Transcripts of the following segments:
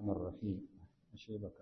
الرحيم أشيبك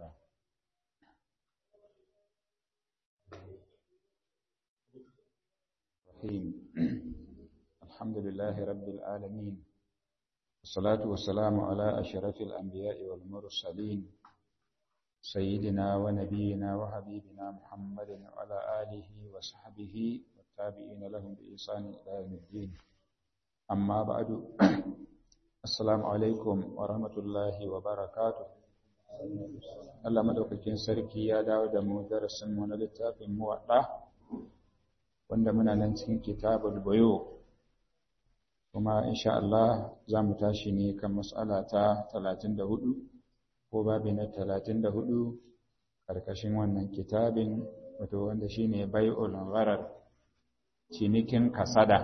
الرحيم الحمد لله رب العالمين والصلاة والسلام على أشرف الأنبياء والمرسلين سيدنا ونبينا وحبيبنا محمد وعلى آله وصحبه والتابعين لهم بإحسان إلى يوم الدين أما بعد السلام عليكم ورحمة الله وبركاته Allah madaukakin sarki ya dawo da mu darasin mu na littafin muwadda wanda muna nan cikin kitabul buyu kuma insha Allah za mu tashi ne kan mas'ala ta 34 ko babi na 34 karkashin wannan kitabin wato wanda shine bai'ul gharar cinikin kasada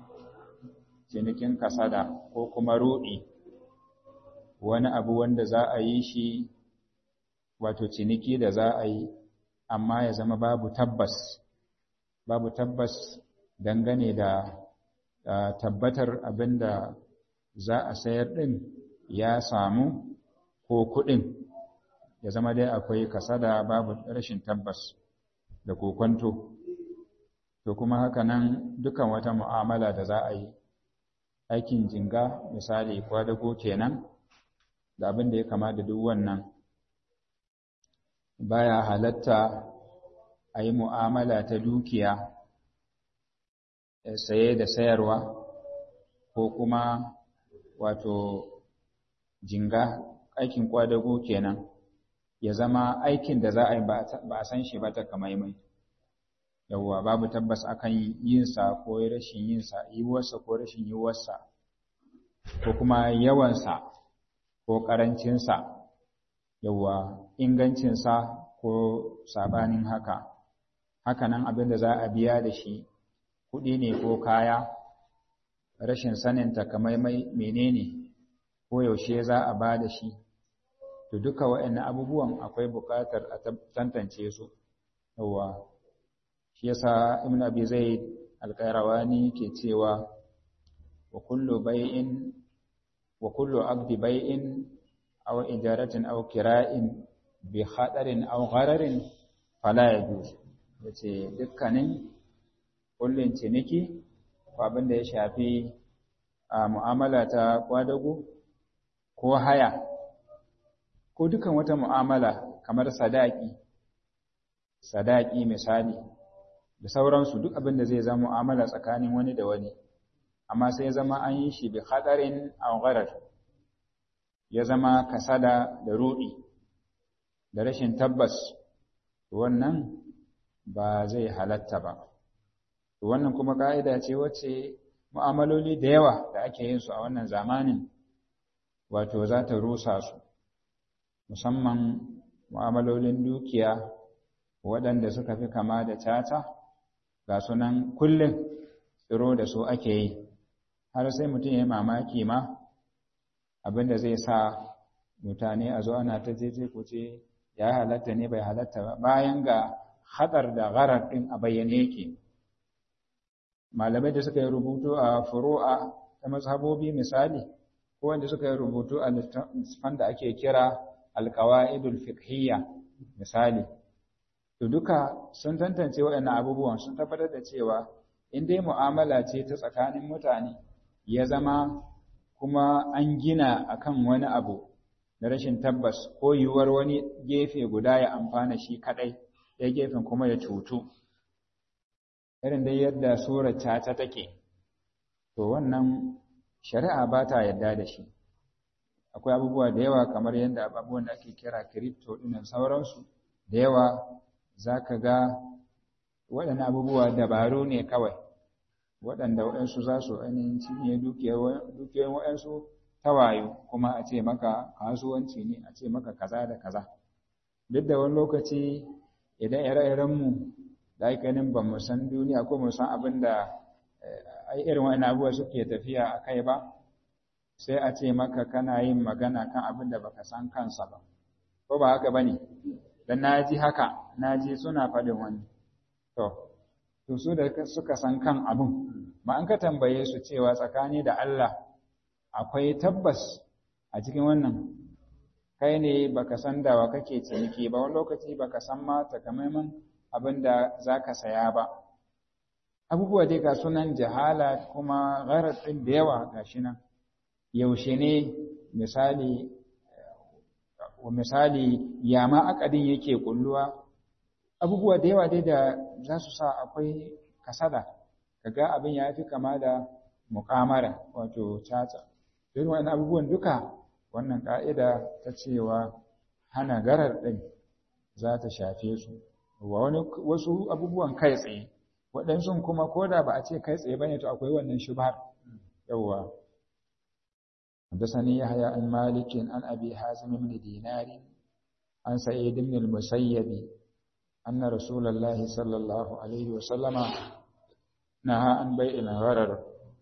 ko kuma ruɗi wani abu wanda za a yi shi wato ciniki da za a yi amma ya zama babu tabbas dangane da tabbatar abinda za a sayar din ya samu ko kuɗin ya zama dai akwai kasada babu rashin tabbas da kokonto to kuma haka nan dukan wata mu'amala da za a yi aikin jinga misali kwadago kenan da abin da ya kama da duk wannan baya halatta a yi mu'amala ta dukiya saye da sayarwa ko kuma wato jinga aikin kwadago kenan ya zama aikin da za a yi ba a san shi ba ta kamaimai yawwa babu tabbas akan yinsa ko rashin yinsa yiwuwarsa ko rashin yiwuwarsa ko kuma yawansa ko ƙarancinsa yawwa ingancinsa ko sabanin haka hakanan abin da za a biya da shi kuɗi ne ko kaya rashin sanin takamaimai menene ko yaushe za a ba da shi to duka waɗannan abubuwan akwai buƙatar a tantance su yawwa shi yasa ibn abi zaid al-qayrawani ke cewa wa kullu aqdi bai'in aw ijaratin aw kira'in bi khadarin aw ghararin fala yajuz yace dukkanin kullun ciniki ko abin da ya shafi mu'amala ta kwadago ko haya ko dukan wata mu'amala kamar sadaki misali da sauransu duk abin da zai zama mu'amala tsakanin wani da wani amma sai ya zama an yi shi bi khadarin aw gharar ya zama kasada da rudi da rashin tabbas wannan ba zai halatta ba wannan kuma ka'ida ce wacce mu'amaloli da yawa da ake yin su a wannan zamanin wato za ta rusa su musamman mu'amalolin dukiya waɗanda suka fi kama da tata ga sunan kullum tsiro da su ake yi har sai mutum ya yi mamaki ma abinda zai sa mutane a zo ana ta ce ya halatta ne bai halatta ba bayan ga hadar da gharar din a bayyane yake malamai da suka yi rubutu a furu'a ta mazhabobi misali ko wanda suka yi rubutu a littafin da ake kira alqawaidul fiqhiyya misali to duka sun tantance waɗannan abubuwan sun tabbatar da cewa in dai mu'amala ce ta tsakanin mutane ya zama kuma an gina akan wani abu da rashin tabbas ko yiwuwar wani gefe guda ya amfana shi kadai ya gefen kuma ya cutu irin dai yadda surar ta take to wannan shari'a ba ta yarda da shi akwai abubuwa da yawa kamar yadda abubuwan da ake kira crypto dinnan sauransu da yawa zaka ga waɗannan abubuwa dabaru ne kawai waɗanda waɗansu za su ainihin cinye dukiyar waɗansu tawayo kuma a ce maka kasuwanci ne a ce maka kaza da kaza duk da wani lokaci idan ire-irenmu da aikanin ba mu san duniya ko mu san abin da irin waɗannan abubuwa suke tafiya a kai ba sai a ce maka kana yin magana kan abin da baka san kansa ba ko ba haka bane dan naji suna faɗin wani to su da suka san kan abin ma an ka tambaye su cewa tsakani da Allah akwai tabbas a cikin wannan kai ne baka san da wa kake ciniki ba, wani lokaci baka san ma takamaiman abin da za ka saya ba. Abubuwa dai ga sunan jahala kuma gharar ɗin da yawa ga shi nan. Yaushe ne misali ya ma akadin yake kulluwa, abubuwa da yawa dai da za su sa akwai kasada, kaga abin ya fi kama da muƙamara wato caca. Irin wani abubuwan duka wannan ƙa'ida ta cewa hana garar ɗin za ta shafe su. Wasu abubuwan kai tsaye, waɗansu kuma ko da ba a ce kai tsaye ba ne to akwai wannan shubhar. Yawwa. حدثني يحيى عن مالك عن أبي حازم بن دينار عن سعيد بن المسيب أن رسول الله صلى الله عليه وسلم نهى عن بيع الغرر.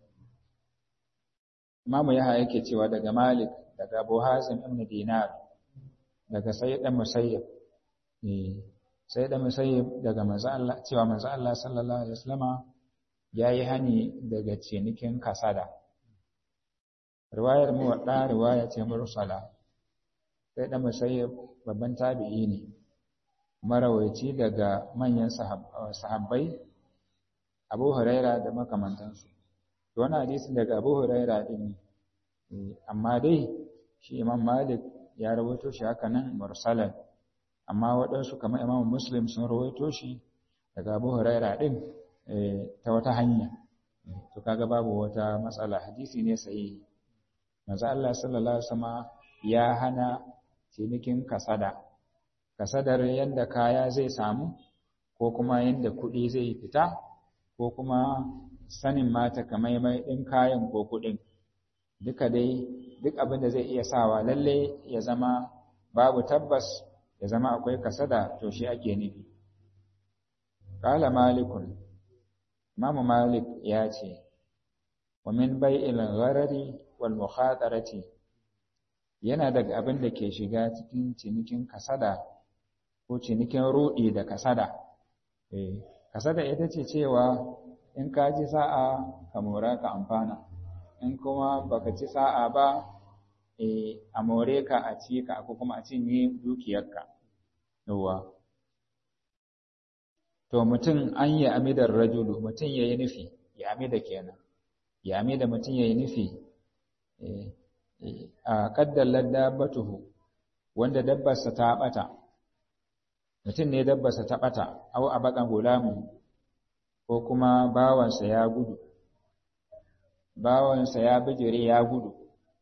Imamu Yahya yake cewa daga Malik, daga Abu Hazim ibn Dinar, daga Sayyid dan Musayyib. Sayyid dan Musayyib daga manzo Allah cewa manzo Allah sallallahu alaihi wasallama yayi hani daga cinikin kasada. Riwayar Muwadda riwaya ce mursala. Sayyid dan Musayyib babban tabi'i ne, marawaici daga manyan sahabbai Abu Huraira da makamantansu. Wannan hadisin daga Abu Huraira din amma dai shi Imam Malik ya rawaito shi haka nan mursalan, amma waɗansu kamar Imam Muslim sun rawaito shi daga Abu Huraira din ta wata hanya. To kaga babu wata matsala, hadisi ne sahihi. Manzo Allah sallallahu alaihi wasallam ya hana cinikin kasada. Kasadar yanda kaya zai samu ko kuma yanda kuɗi zai fita ko kuma sanin mata kamaimai ɗin kayan ko kuɗin, duka dai duk abin da zai iya sawa lalle ya zama babu tabbas, ya zama akwai kasada, to shi ake nufi. Qala Malikun, Imam Malik ya ce, wa min bai'il gharari wal mukhatarati, yana daga abin da ke shiga cikin cinikin kasada ko cinikin ruɗi da kasada. Kasada ita ce cewa in ka ci sa'a ka mora ka amfana, in kuma baka ci sa'a ba a more ka a ci ka ko kuma a cinye dukiyarka. Yawwa. To mutum an yi amidar rajulu, mutum ya yi nufi, ya amida kenan, ya amida mutum ya yi nufi a kaddallar dabbatuhu, wanda dabbarsa ta ɓata, mutum ne dabbarsa ta ɓata, au a baƙan gulamun, ko kuma bawansa ya gudu, bawansa ya bijire ya gudu,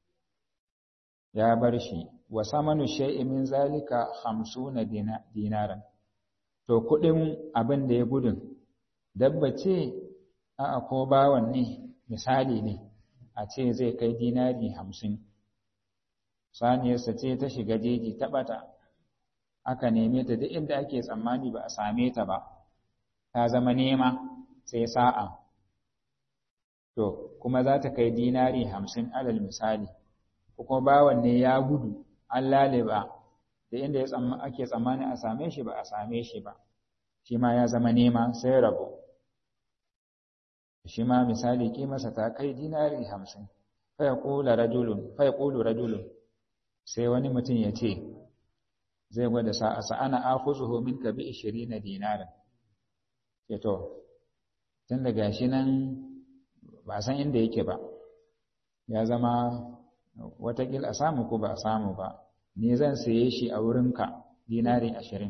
ya bar shi, wa samanu shay'in min zalika 50 dinaran. To kuɗin abin da ya gudun, dabba ce a'a ko bawan ne, misali ne, a ce zai kai dinari 50. Saniyarsa ce ta shiga jeji ta ɓata, aka neme ta duk inda ake tsammani ba a same ta ba, ta zama nema sai sa'a. To, kuma za ta kai dinari 50 alal misali, kuma bawan ne ya gudu, an laliba, da inda ake tsammani a same shi ba a same shi ba, shi ma ya zama nema sai rabo. Shi ma misali kimarsa ta kai dinari 50, fa yaqulu rajulun, sai wani mutum ya ce, zai gwada sa'ana akhuzuhu minka bi 20 dinaran. Ke to, tun da gashi nan ba san inda yake ba, ya zama watakil a samu ko ba a samu ba, ni zan saye shi a wurinka dinari 20.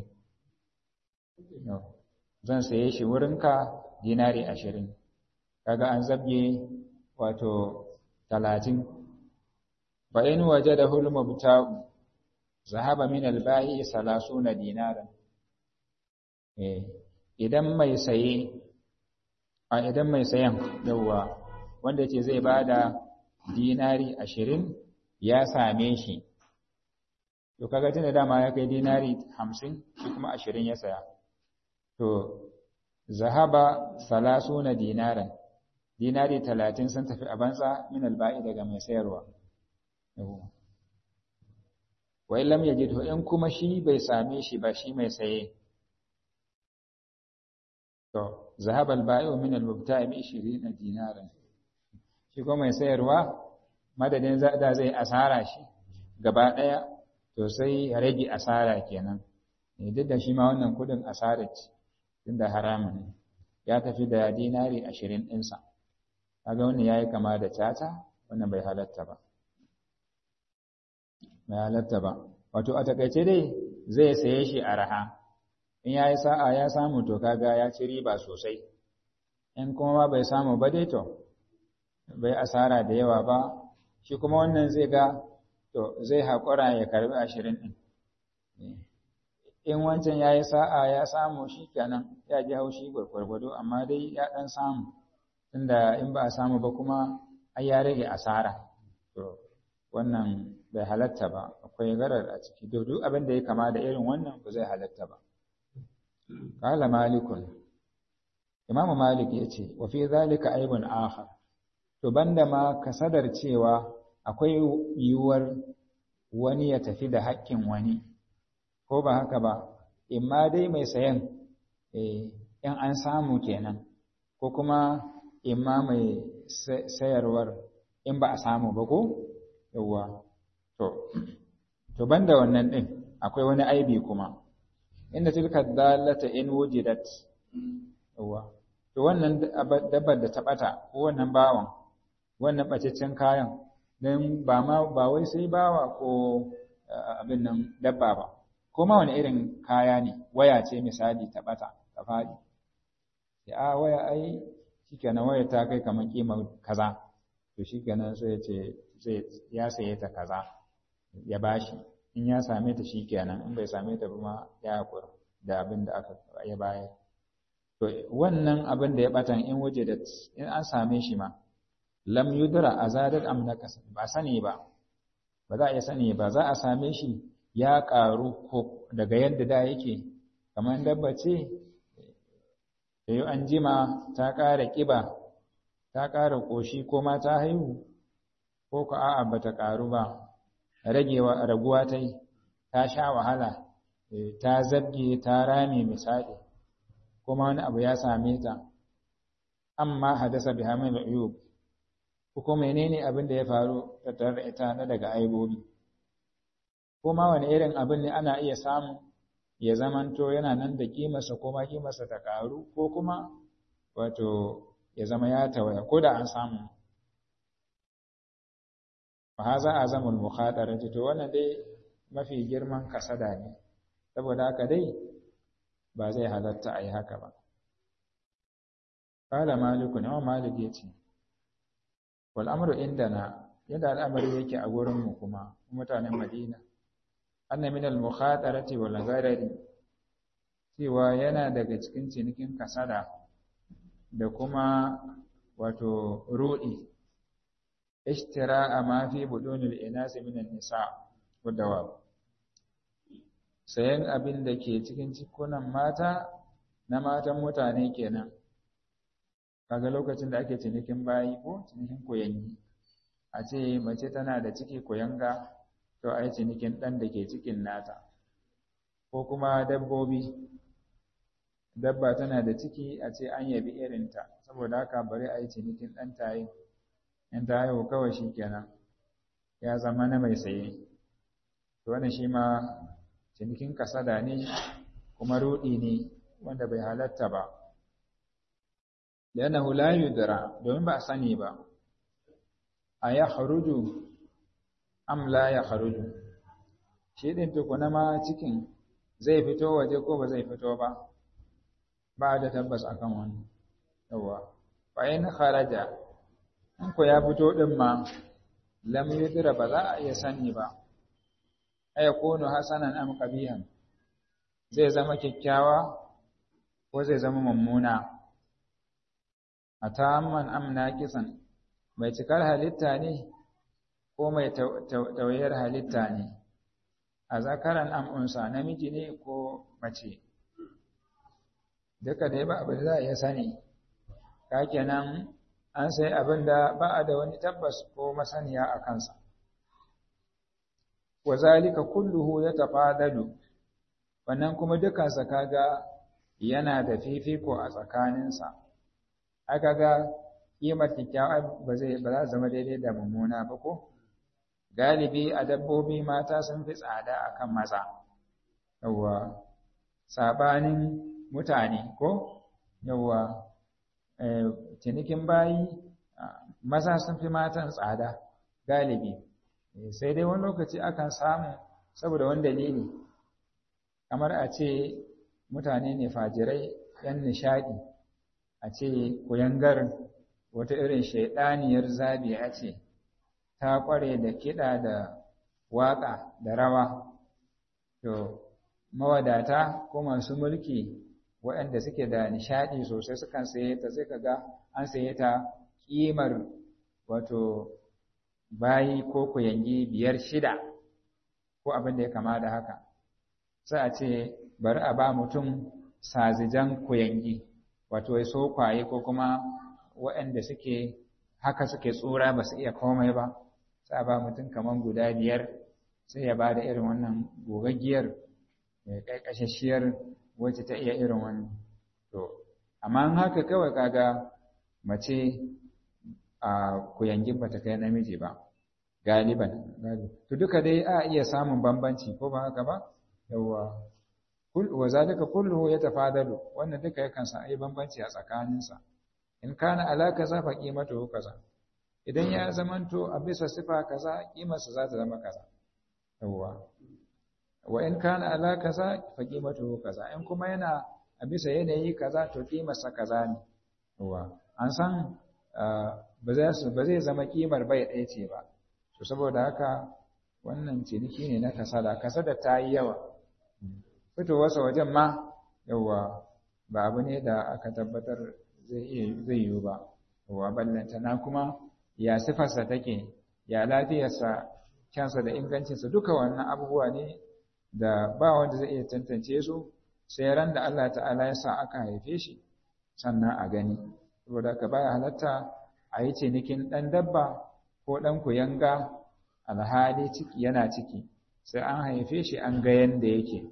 Zan saye shi wurinka dinari 20. Kaga an zabye wato 30. Fa in wajadahu al-mubta'u zahaba min al-ba'i 30 dinaran. Idan mai sayan yawa wanda ce zai bada dinari 20 ya same shi, to kaga tunda dama ya kai dinari 50 shi kuma 20 ya saya, to zahaba 30 dinaran, dinari 30 sun tafi a banza min alba'i daga mai sayarwa. Wa illam yajidhu, in kuma shi bai same shi ba, shi mai saye, to zahaba alba'i'u min al-mubta'i bi 20 dinaran, shi kuma mai sayarwa madadin da zai asara shi gaba daya to sai ya rage asara kenan duk da shi ma wannan kudin asara ce tunda haramun ne ya tafi da dinari 20 ɗinsa kaga wannan yayi kama da tata wannan bai halatta ba wato a takaice dai zai saye shi araha in yayi sa'a ya samu to kaga ya ci riba sosai in kuma bai samu ba dai to bai asara da yawa ba shi kuma wannan zai ga to zai haƙura ya karbi 20 ɗin in wancan ya yi sa'a ya samu shi kenan ya ji haushi gwargwado amma dai ya ɗan samu tunda in ba a samu ba kuma ai ya rage asara to wannan bai halatta ba akwai garar a ciki duk abin da ya kama da irin wannan ba zai halatta ba qala malikun imam malik yace wa fi zalika aibun akhar to banda ma kasadar cewa akwai yiwuwar wani ya tafi da haƙƙin wani ko ba haka ba imma dai mai sayan in an samu kenan ko kuma imma mai sayarwar in ba a samu ba ko yawa to banda wannan din akwai wani aibi kuma inda tilka dalata in wujidat yawa to wannan dabbar da ta bata ko wannan bawan wannan bacaccen kayan dan ba wai sai bawa ko abin nan dabba ba ko ma wani irin kaya ne waya ce misali ta bata ta fadi ya waya ai shikenan waya ta kai kaman kimar kaza to shikenan sai ya ce ya saye ta kaza ya bashi in ya same ta shikenan in bai same ta ba ma ya hakura da abin da aka ya bayar to wannan abin da ya batan in waje da in an same shi ma lam yudra azadat am nakas ba sani ba za a iya sani ba za a same shi ya ƙaru ko daga yadda da yake kamar dabba ce da an jima ta ƙara ƙiba ta ƙara ƙoshi ko ma ta haihu ko ka a'a ba ta ƙaru ba raguwa ta yi ta sha wahala ta zabge ta rame misali kuma wani abu ya same ta amma hadasa bi hamil uyub ko menene abin da ya faru tattare da ita na daga aibobi ko ma wani irin abin ne ana iya samu ya zamanto yana nan da kimarsa ko ma kimarsa ta karu ko kuma wato ya zama ya tawaya ko da an samu fa haza azamul mukhatarati to wannan dai mafi girman kasada ne saboda haka dai ba zai halatta a yi haka ba qala malikun imam malik yace wal amru indana yadda al'amari yake a gurin mu kuma mutanen madina anna min al mukhatarati wal gharari cewa yana daga cikin cinikin kasada da kuma wato rudi ishtira'a ma fi budunil inasi min an nisa wadawa sayan abin da ke cikin cikunan mata na matan mutane kenan kaga lokacin da ake cinikin bayi ko cinikin koyangi a ce mace tana da ciki koyanga to ai cinikin dan da ke cikin nata ko kuma dabba tana da ciki a ce an yabi irinta saboda haka bari a yi cinikin dan tayi in ta haihu kawai shikenan ya zama na mai saye to wannan shi ma cinikin kasada ne kuma rudi ne wanda bai halatta ba لأنه لا يدرى domin ba a sani ba a ya kharuju am la ya kharuju shi din tukuna ma cikin zai fito waje ko ba zai fito ba ba da tabbas akan wannan yawa fa in kharaja in ko ya fito din ma lam yudra ba za a iya sani ba ay yakunu hasanan am qabihan zai zama kikkiawa ko zai zama mummuna a tamman amna kisan mai cikar halitta ne ko mai tawayar halitta ne a zakaran amunsa namiji ne ko mace duka dai ba abin za a iya sani ka kenan an sai abin da ba a da wani tabbas ko masaniya a kansa wa zalika kulluhu yatafadalu wannan kuma dukansa kaga yana da fifiko a tsakaninsa aka ga kimar kyakkyawa ba za zama daidai da mummuna ba ko galibi a dabbobi mata sun fi tsada akan maza yawa sabanin mutane ko yawa cinikin bayi maza sun fi matan tsada galibi sai dai wani lokaci akan samu saboda wani dalili kamar a ce mutane ne fajirai yan nishadi a ce kuyangar wata irin shaidaniyar zabiya ce ta kware da kiɗa da waƙa da rawa to mawadata ko masu mulki waɗanda suke da nishaɗi sosai sukan saye ta sai kaga an saye ta ƙimar wato bayi ko kuyangi 5-6 ko abin da ya kama da haka sai a ce bari a ba mutum sazijan kuyangi wato ya so kwaye ko kuma waɗanda suke haka suke tsura ba su iya komai ba sai a ba mutum kaman guda 5 sai ya ba da irin wannan gogaggiyar mai ƙaiƙashashiyar wacce ta iya irin wannan to amma haka kawai kaga mace a kuyangin bata kai namiji ba galiban to duka dai a iya samun bambanci ko ba haka ba yawa wa zalika kulluhu yatafadalu wannan duka yakan sa ai bambanci a tsakaninsa in kana ala kaza fa qimatu kaza idan ya zamanto a bisa sifa kaza kimarsa za ta zama kaza yawa wa in kana ala kaza fa qimatu kaza in kuma yana a bisa yanayi kaza to kimarsa kaza ne yawa an san ba zai zama kimar bai ɗaya ce ba to saboda haka wannan ciniki ne na kasada ta yi yawa fitowarsa wajen ma yawa ba abu ne da aka tabbatar zai yiwu ba yawa ballantana kuma ya sifarsa take ya lafiyarsa kyansa da ingancinsa duka wannan abubuwa ne da ba wanda zai iya tantance su sai ran da Allah ta'ala ya sa aka haife shi sannan a gani saboda ka baya halatta a yi cinikin ɗan dabba ko ɗan kuyanga alhali ciki yana ciki sai an haife shi an ga yanda yake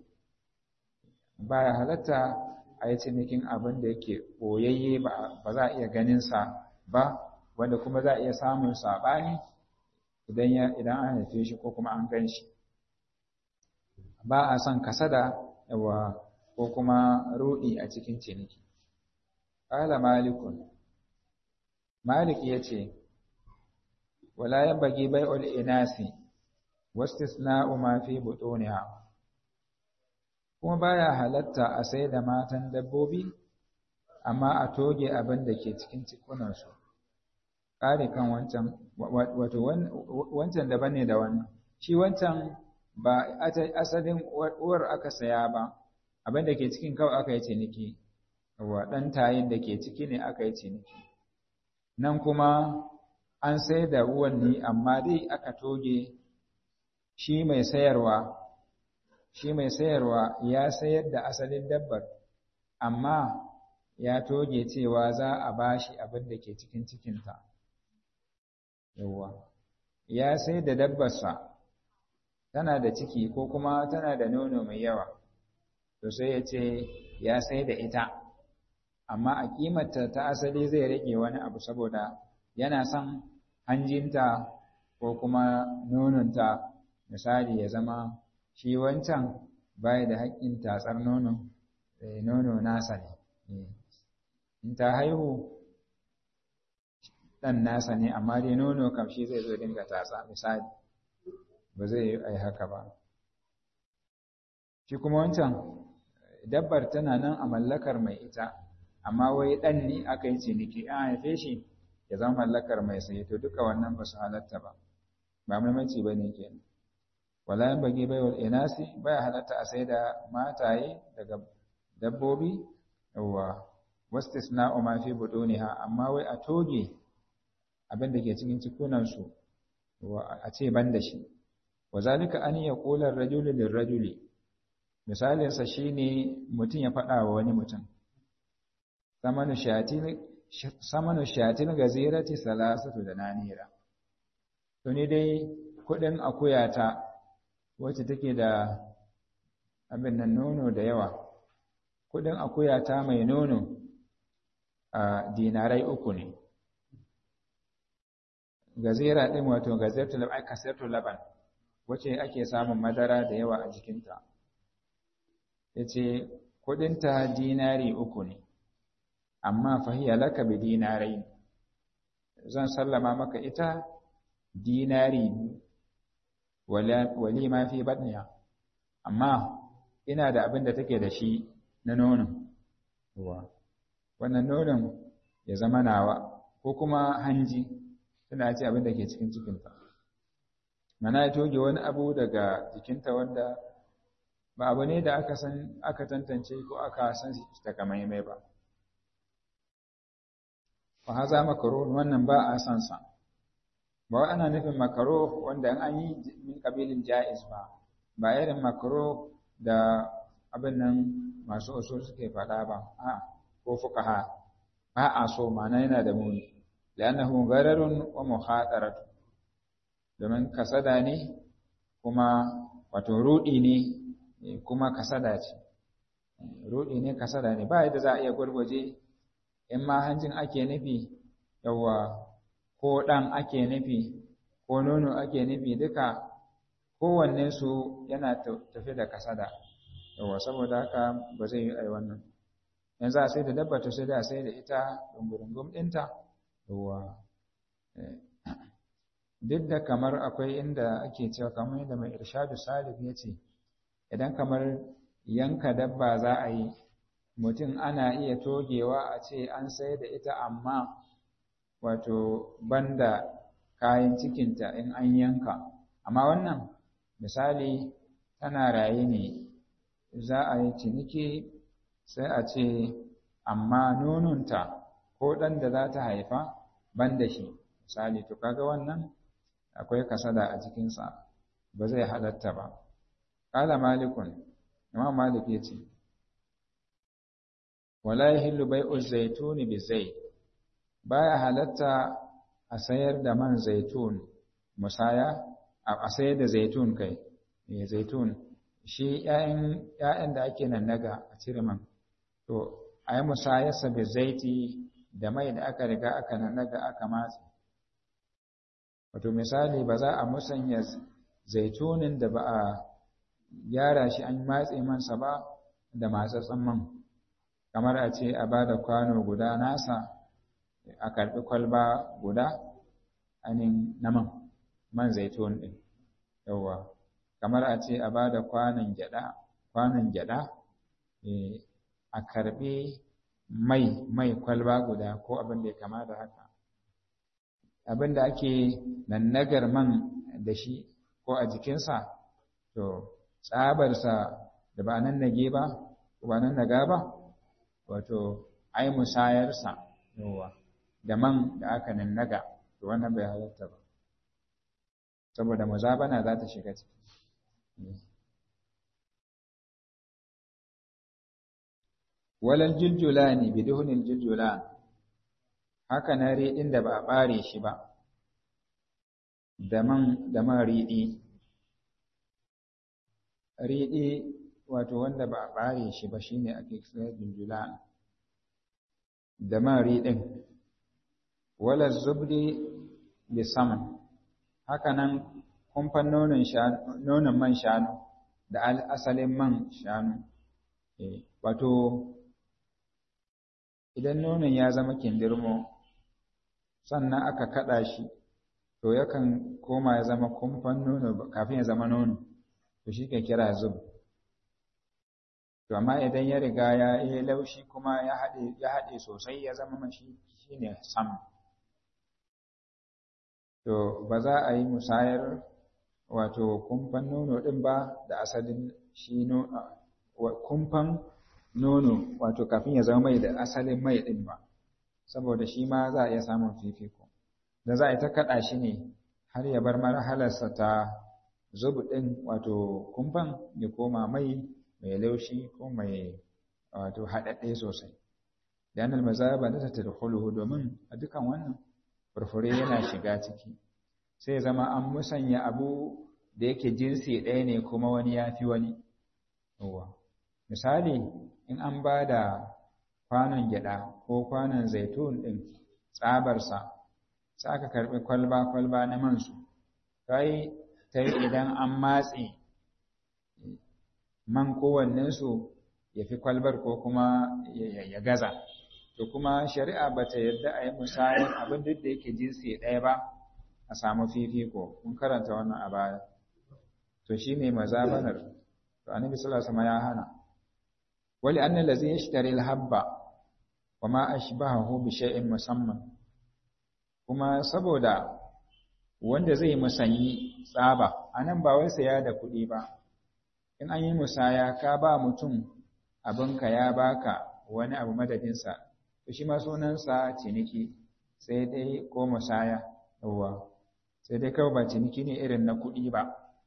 baya halatta a yi cinikin abin da yake ɓoyayye ba za a iya ganinsa ba wanda kuma za a iya samun saɓani idan an haife shi ko kuma an gan shi ba a son kasada yawa ko kuma ruɗi a cikin ciniki ƙala malikun malik ya ce wala yanbaghi bai'ul inasi wastisna'u ma fi butuniha kuma baya halatta a sai da matan dabbobi amma a toge abin da ke cikin cikunansu kare kan wancan wato wancan daban ne da wannan shi wancan ba asalin uwar aka saya ba abin da ke cikin kawai aka yi ciniki wa ɗan tayin da ke ciki ne aka yi ciniki nan kuma an sai da uwan ne amma dai aka toge shi mai sayarwa ya sayar da asalin dabbar amma ya toge cewa za a bashi abin da ke cikin cikinta yawwa ya sai da dabbarsa tana da ciki ko kuma tana da nono mai yawa to sai ya ce ya sai da ita amma a kimarta ta asali zai rage wani abu saboda yana son hanjinta ko kuma nononta misali ya zama shi wancan bai da haƙƙin tatsar nono nasa ne in ta haihu ɗan nasa ne amma dai nono kam shi zai zo dinga tatsa misali ba zai yi haka ba shi kuma wancan dabbar tana nan a mallakar mai ita amma wai ɗan ne aka yi ciniki an haife shi ya zama mallakar mai saye to duka wannan ba su halatta ba maimaci ba ne kenan wala yan bagi baiwal inasi baya halatta a sai da mataye daga dabbobi yawa wastisna'u ma fi buduniha amma wai a toge abin da ke cikin cikunan su a ce ban da shi wa zalika an yaqula ar-rajulu lir-rajuli misalin sa shine mutum ya faɗa wa wani mutum samanu shatin gazirati salasatu dananira to ni dai kudin akuyata wacce take da abin nan nono da yawa kudin akuyata mai nono a dinarai 3 ne gazira din wato gaziratul laban ai kasiratul laban wace ake samun madara da yawa a jikinta yace kudinta dinari 3 ne amma fahiya laka bi dinarain zan sallama maka ita dinari wali ma fi batniha amma ina da abin da take da shi na nonon wannan nonon ya zama nawa ko kuma hanji tana ce abin da ke cikin cikinta mana ya toge wani abu daga jikinta wanda ba abu ne da aka tantance ko aka san shi takamaimai ba fa haza makruh wannan ba a san sa ba ana nufin makruh wanda an yi min kabilin jaiz ba irin makruh da abin nan masu usul suke faɗa ba ko fuqaha ba a so mana yana da muni la'annahu ghararun wa muhadaratu domin kasada ne kuma wato rudi ne kuma kasada ce rudi ne kasada ne ba yadda za a iya gwargwaje in ma hanjin ake nufi yawa ko dan ake nufi ko nono ake nufi duka kowanne su yana tafi da kasada yawa saboda haka ba zai yi ai wannan yanzu a sai da dabba to sai da sai da ita dungurungum ɗinta yawa duk da kamar akwai inda ake cewa kamar yadda mai irshadu salif ya ce idan kamar yanka dabba za a yi mutum ana iya togewa a ce an sai da ita amma wato banda kayan cikinta in an yanka amma wannan misali tana raye ne za a yi ciniki sai a ce amma nononta ko ɗan da za ta haifa banda shi misali to kaga wannan akwai kasada a cikinsa ba zai halatta ba qala malikun imam malik yace wala yahillu bai'u zaituni bizayt baya halatta a sayar da man zaitun musaya a sayar da zaitun kai zaitun shi ƴaƴan da ake nannaga a cire man to ayi musayarsa bizaiti da mai da aka riga aka nannaga aka matse wato misali ba za a musanya zaitunin da ba a gyara shi an matse mansa ba da matsatsen man kamar a ce a bada kwano guda nasa a karbi kwalba guda anin na man zaitun din yawa kamar a ce a bada kwanon gyada a karbi mai kwalba guda ko abin da ya kama da haka abin da ake nannagar man da shi ko a jikinsa to tsabarsa da ba nan nage ba ko ba nan naga ba wato ai musayarsa yawa da man da aka nannaga to wannan bai halatta ba saboda muzabana za ta shiga ciki walal juljulani biduhunil juljulan haka na riɗin da ba a ɓare shi ba da man riɗi wato wanda ba a ɓare shi ba shine ake kira juljulan da man riɗin wala zubdi bi saman haka nan kumfan nonon man shanu da asalin man shanu wato idan nonon ya zama kindirmo sannan aka kada shi to yakan koma ya zama kumfan nono kafin ya zama nono to shi ke kira zub to amma idan ya riga ya yi laushi kuma ya haɗe sosai ya zama mashi shine sam to ba za a yi musayar wato kumfan nono ɗin ba da asalin shi kumfan nono wato kafin ya zama mai da asalin mai ɗin ba saboda shi ma za a iya samun fifiko da za a yi ta kaɗa shi ne har ya bar marhalarsa ta zubu ɗin wato kumfan ya koma mai laushi ko mai wato haɗaɗɗe sosai da yanar mazaba da ta tadkhuluhu domin a dukan wannan furfure yana shiga ciki sai zama an musanya abu da yake jinsi ɗaya ne kuma wani ya fi wani misali in an ba da kwanon gyaɗa ko kwanon zaitun ɗin tsabarsa sai aka karɓi kwalba na mansu kai ta idan an matse man kowannensu ya fi kwalbar ko kuma ya gaza to kuma shari'a ba ta yarda a yi musayar abin duk da yake jinsi ɗaya ba a samu fifiko mun karanta wannan a baya to shi ne mazabanar to annabi sallallahu alaihi wasallam ya hana wali anna allazi yashtari al-habba wa ma ashbahahu bi shay'in musamman kuma saboda wanda zai musanyi tsaba anan ba wai saya da kuɗi ba in an yi musaya ka ba mutum abinka ya baka wani abu madadinsa to shi ma sunansa ciniki sai dai ko musaya yawa sai dai kawai ba ciniki ne irin na kuɗi ba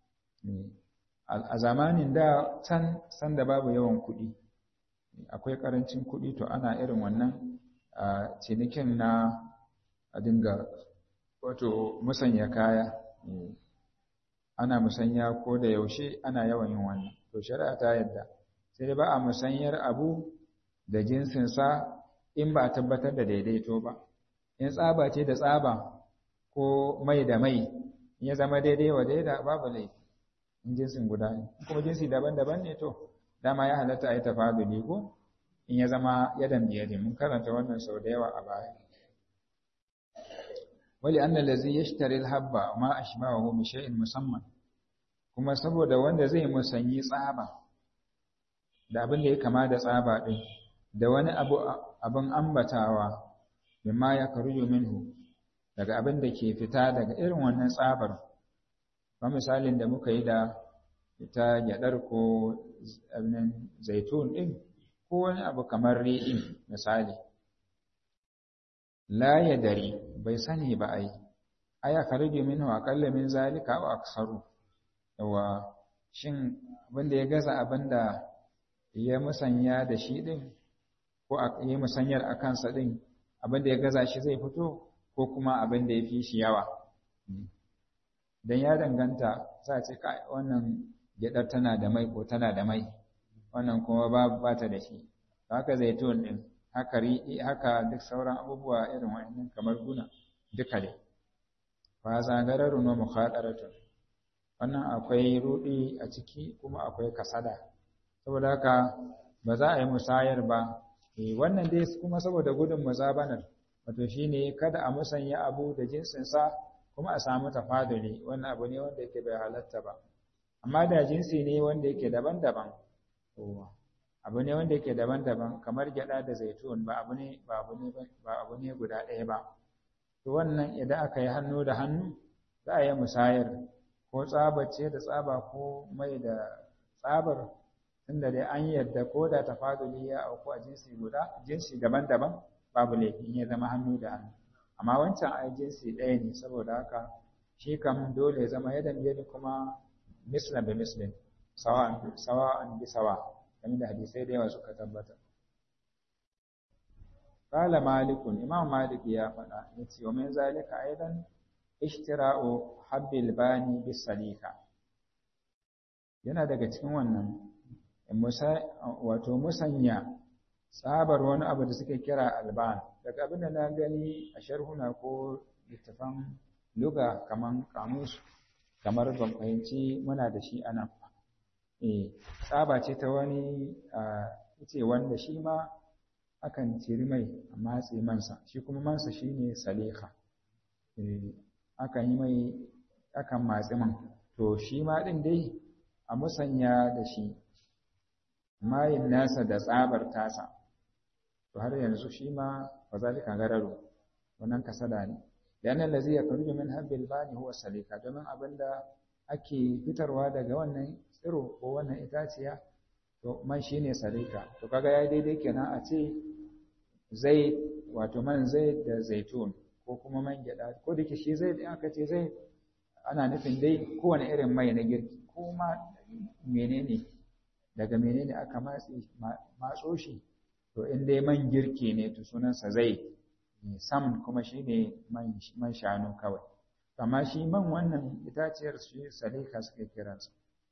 a zamanin da san da babu yawan kuɗi akwai ƙarancin kuɗi to ana irin wannan cinikin na a dinga wato musanya kaya ana musanya ko da yaushe ana yawan yin wannan to shari'a ta yadda sai dai ba a musanyar abu da jinsinsa in ba a tabbatar da daidaito ba in tsaba ce da tsaba ko mai da mai in ya zama daidai wa daida babu laifi in jinsin guda ne kuma jinsi daban-daban ne to dama ya halatta a yi tafaduli ko in ya zama yadan biyadin mun karanta wannan sau da yawa a baya wali anna allazi yashtari al-habba ma ashbahu bi shay'in musamman kuma saboda wanda zai musanyi tsaba da abin da ya kama da tsaba din da wani abin ambatawa mimma ya karuju minhu daga abin da ke fita daga irin wannan tsabar ba misalin da muka yi da ita gyadar ko zaitun din ko wani abu kamar ri'in misali la yadari bai sani ba ai aya karuju minhu aqalla min zalika wa aksaru yawa shin abin da ya gaza abin da ya musanya da shi din ko yi musanyar a kansa din abin da ya gaza shi zai fito ko kuma abin da ya fi shi yawa dan ya danganta za a ce wannan gyadar tana da mai ko tana da mai wannan kuma ba ta da shi haka zaitun din haka riɗi haka duk sauran abubuwa irin wa'annan kamar guna duka dai fa zagararun wa mukhadaratun wannan akwai rudi a ciki kuma akwai kasada saboda haka ba za a yi musayar ba wannan dai kuma saboda gudun muzabanar wato shine kada a musanya abu da jinsinsa kuma a samu tafaduli wannan abu ne wanda yake bai halatta ba amma da jinsi ne wanda yake daban-daban abu ne wanda yake daban-daban kamar gyada da zaitun ba abu ne guda ɗaya ba to wannan idan aka yi hannu da hannu za a yi musayar ko tsabar ce da tsaba ko mai da tsabar tunda dai an yarda ko da tafaduli ya auku a jinsi daban-daban babu laifin ya zama hannu da hannu amma wancan ai jinsi ɗaya ne saboda haka shi kam dole ya zama yadan biyadi kuma mislan bi mislin sawa'an bi sawa kamar da hadisai da yawa suka tabbata qala malikun imam malik ya faɗa yace wa min zalika aidan ishtira'u habbil bani bis salika yana daga cikin wannan wato musanya tsabar wani abu da suke kira alban daga abin da na gani a sharhuna ko littafan luga kaman kamus kamar ban fahimci muna da shi anan tsaba ce ta wani ce wanda shi ma akan ciri mai a matse mansa shi kuma mansa shine salika akan yi mai akan matsi man to shi ma din dai a musanya da shi mayin nasa da tsabar tasa to har yanzu shi ma fa zalika gararu wannan kasada ne dan allazi yakhruju min habbil bani huwa salika domin abinda ake fitarwa daga wannan tsiro ko wannan itaciya to man shine salika to kaga yayi daidai kenan a ce zai wato man zai da zaitun ko kuma man gyada ko dake shi zai din aka ce zai ana nufin dai kowane irin mai na girki ko ma menene daga menene aka matso shi to in dai man girki ne to sunansa zai sam kuma shine man shanu kawai amma shi man wannan itaciyar shi salika suke kiransa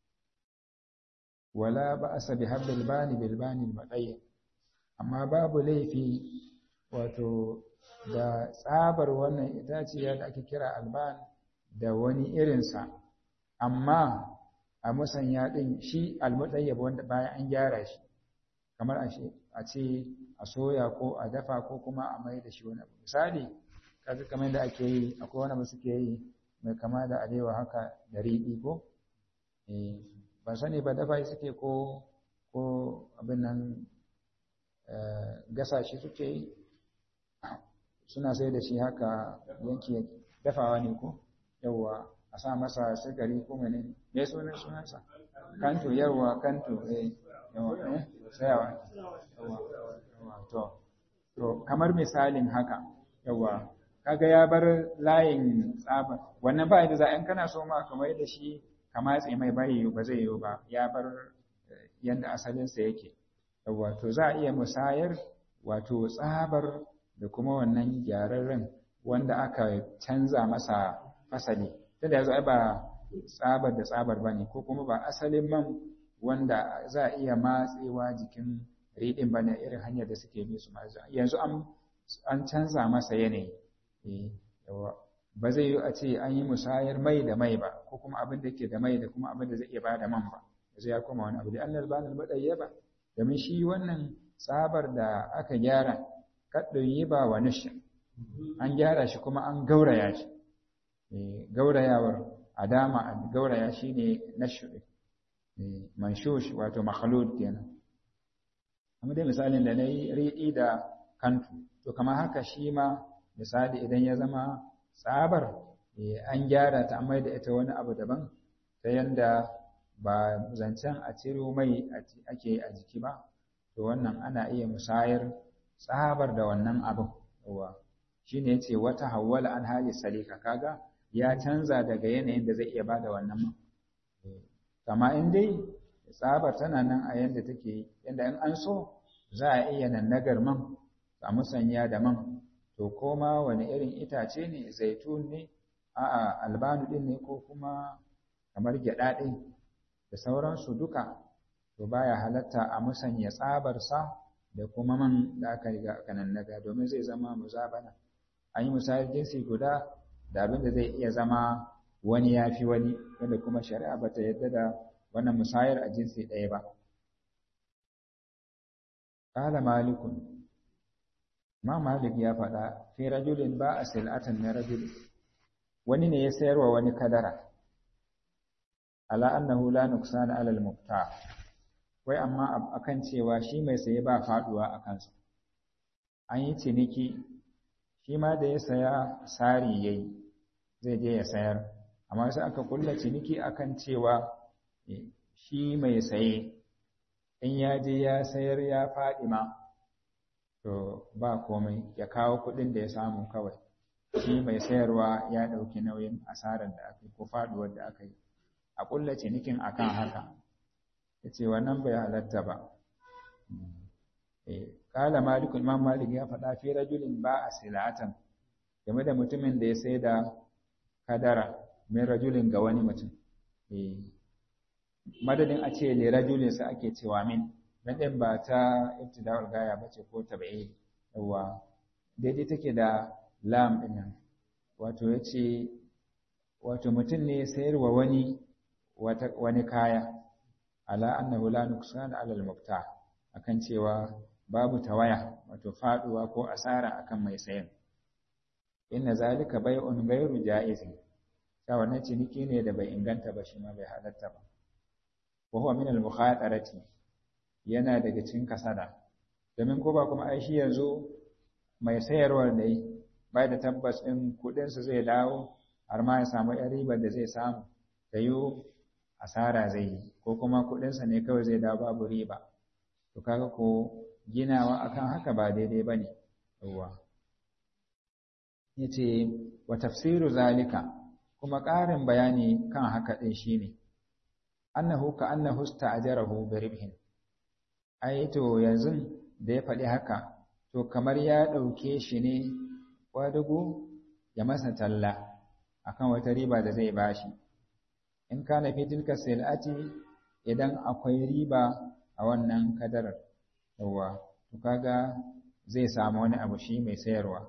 wala ba'sa bi habbil bani bil bani al amma babu laifi wato da tsabar wannan itaciya da ake kira alban da wani irinsa, amma a musanya ɗin shi almuɗayyab wanda bayan an gyara shi, kamar a ce a soya ko a dafa ko kuma a mai da shi wani abu. Misali, kaga kamar da ake yi, akwai wani abu suke yi mai kama da alewa haka da riɗi ko? Ban sani ba dafa shi suke ko abin nan gasa shi suke yi, suna sai da shi haka yanki dafawa ne ko? Yawwa, a sa masa sigari ko mene me sunansa kanto, yawa kanto, yawa sayawa, yawa to kamar misalin haka, yawa kaga ya bar layin tsaba, wannan ba da za in kana so ma kamar da shi ka matse mai bai ba zai yi ba, ya bar yanda asalinsa yake, yawa to za a iya musayar wato tsabar da kuma wannan gyararren wanda aka canza masa fasali, tunda yanzu ai ba tsabar da tsabar bane, ko kuma ba asalin man wanda za a iya matsewa jikin riɗin bane irin hanyar da suke bi su ma yanzu an canza masa yanayi. Ba zai yi a ce an yi musayar mai da mai ba, ko kuma abin da ke da mai da kuma abin da zai iya ba da man ba, zai ya koma wani abu da annal banal madayyaba, domin shi wannan tsabar da aka gyara kaddun yi ba wa nishin, an gyara shi kuma an gauraya shi, gaurayawar adama gauraya shi ne nashu, manshush wato makhlud kenan. Amma dai misalin da na yi riɗi da kantu, to kamar haka shi ma misali idan ya zama tsabar an gyara ta amma da ita wani abu daban, ta yanda ba zancen a ciro mai ake a jiki ba, to wannan ana iya musayar tsabar da wannan abin. Shi ne ce wata hawwala an hali salika, kaga ya canza daga yanayin da zai iya bada wannan man. Kama in dai tsabar tana nan a yanda take, yanda in an so za a iya nannagar man a musanya da man, to koma wani irin itace ne, zaitun ne, a'a albanu din ne, ko kuma kamar gyaɗa ɗin da sauransu duka, to baya halatta a musanya tsabarsa da kuma man da aka riga aka nannaga, domin zai zama muzabana. An yi musayar jinsi guda da abin da zai iya zama wani ya fi wani, wanda kuma shari'a bata yadda da wannan musayar a jinsi ɗaya ba. Qala malikun, ma malik ya faɗa, fi rajulin ba a sil'atan na rajulin, wani ne ya sayarwa wani kadara, ala annahu la nuksana alal mubta, wai amma akan cewa shi mai saye ba faduwa a kansa. An yi ciniki, shi ma da ya saya sari yayi, zai je ya sayar, amma sai aka kulla ciniki akan cewa shi mai saye in ya je ya sayar ya faɗi ma, to ba komai, ya kawo kuɗin da ya samu kawai, shi mai sayarwa ya ɗauki nauyin asarar da aka yi ko faɗuwar da aka yi. A kulla cinikin akan haka, ya ce wannan bai halatta ba. Kala malikul, imam malik ya faɗa fi rajulin ba a silatan, game da mutumin da ya sai da kadara min rajulin ga wani mutum. Madadin a ce le rajulin sa ake cewa min, ɗin ba ta ibtida'ul gaya bace ko tabi'i, yawa daidai take da lam ɗin nan, wato yace wato mutum ne ya sayarwa wani kaya, ala annahu la nuksana ala al-mubta, akan cewa babu tawaya wato faduwa ko asara akan mai sayan. Inna zalika bai'un ghairu ja'izin, ta wannan ciniki ne da bai inganta ba, shi ma bai halatta ba. Wa huwa min al-mukhatarati, yana daga cikin kasada, domin ko ba kuma ai shi yanzu mai sayarwar da yi bai da tabbas ɗin kuɗinsa zai dawo, har ma ya samu ‘yan ribar da zai samu, ta yi asara zai yi, ko kuma kuɗinsa ne kawai zai dawo babu riba. To kaga ko ginawa akan haka ba daidai ba ne. Ya ce wa tafsiru zalika, kuma ƙarin bayani kan haka ɗin shi ne, annahu ka annahu sta'ajarahu bi ribhin. Ai to yanzu da ya faɗi haka, to kamar ya ɗauke shi ne ƙwadago ya masa talla akan wata riba da zai bashi. In kana fi tilka sil'ati, idan akwai riba a wannan kadarar, yawa to kaga zai samu wani abu shi mai sayarwa,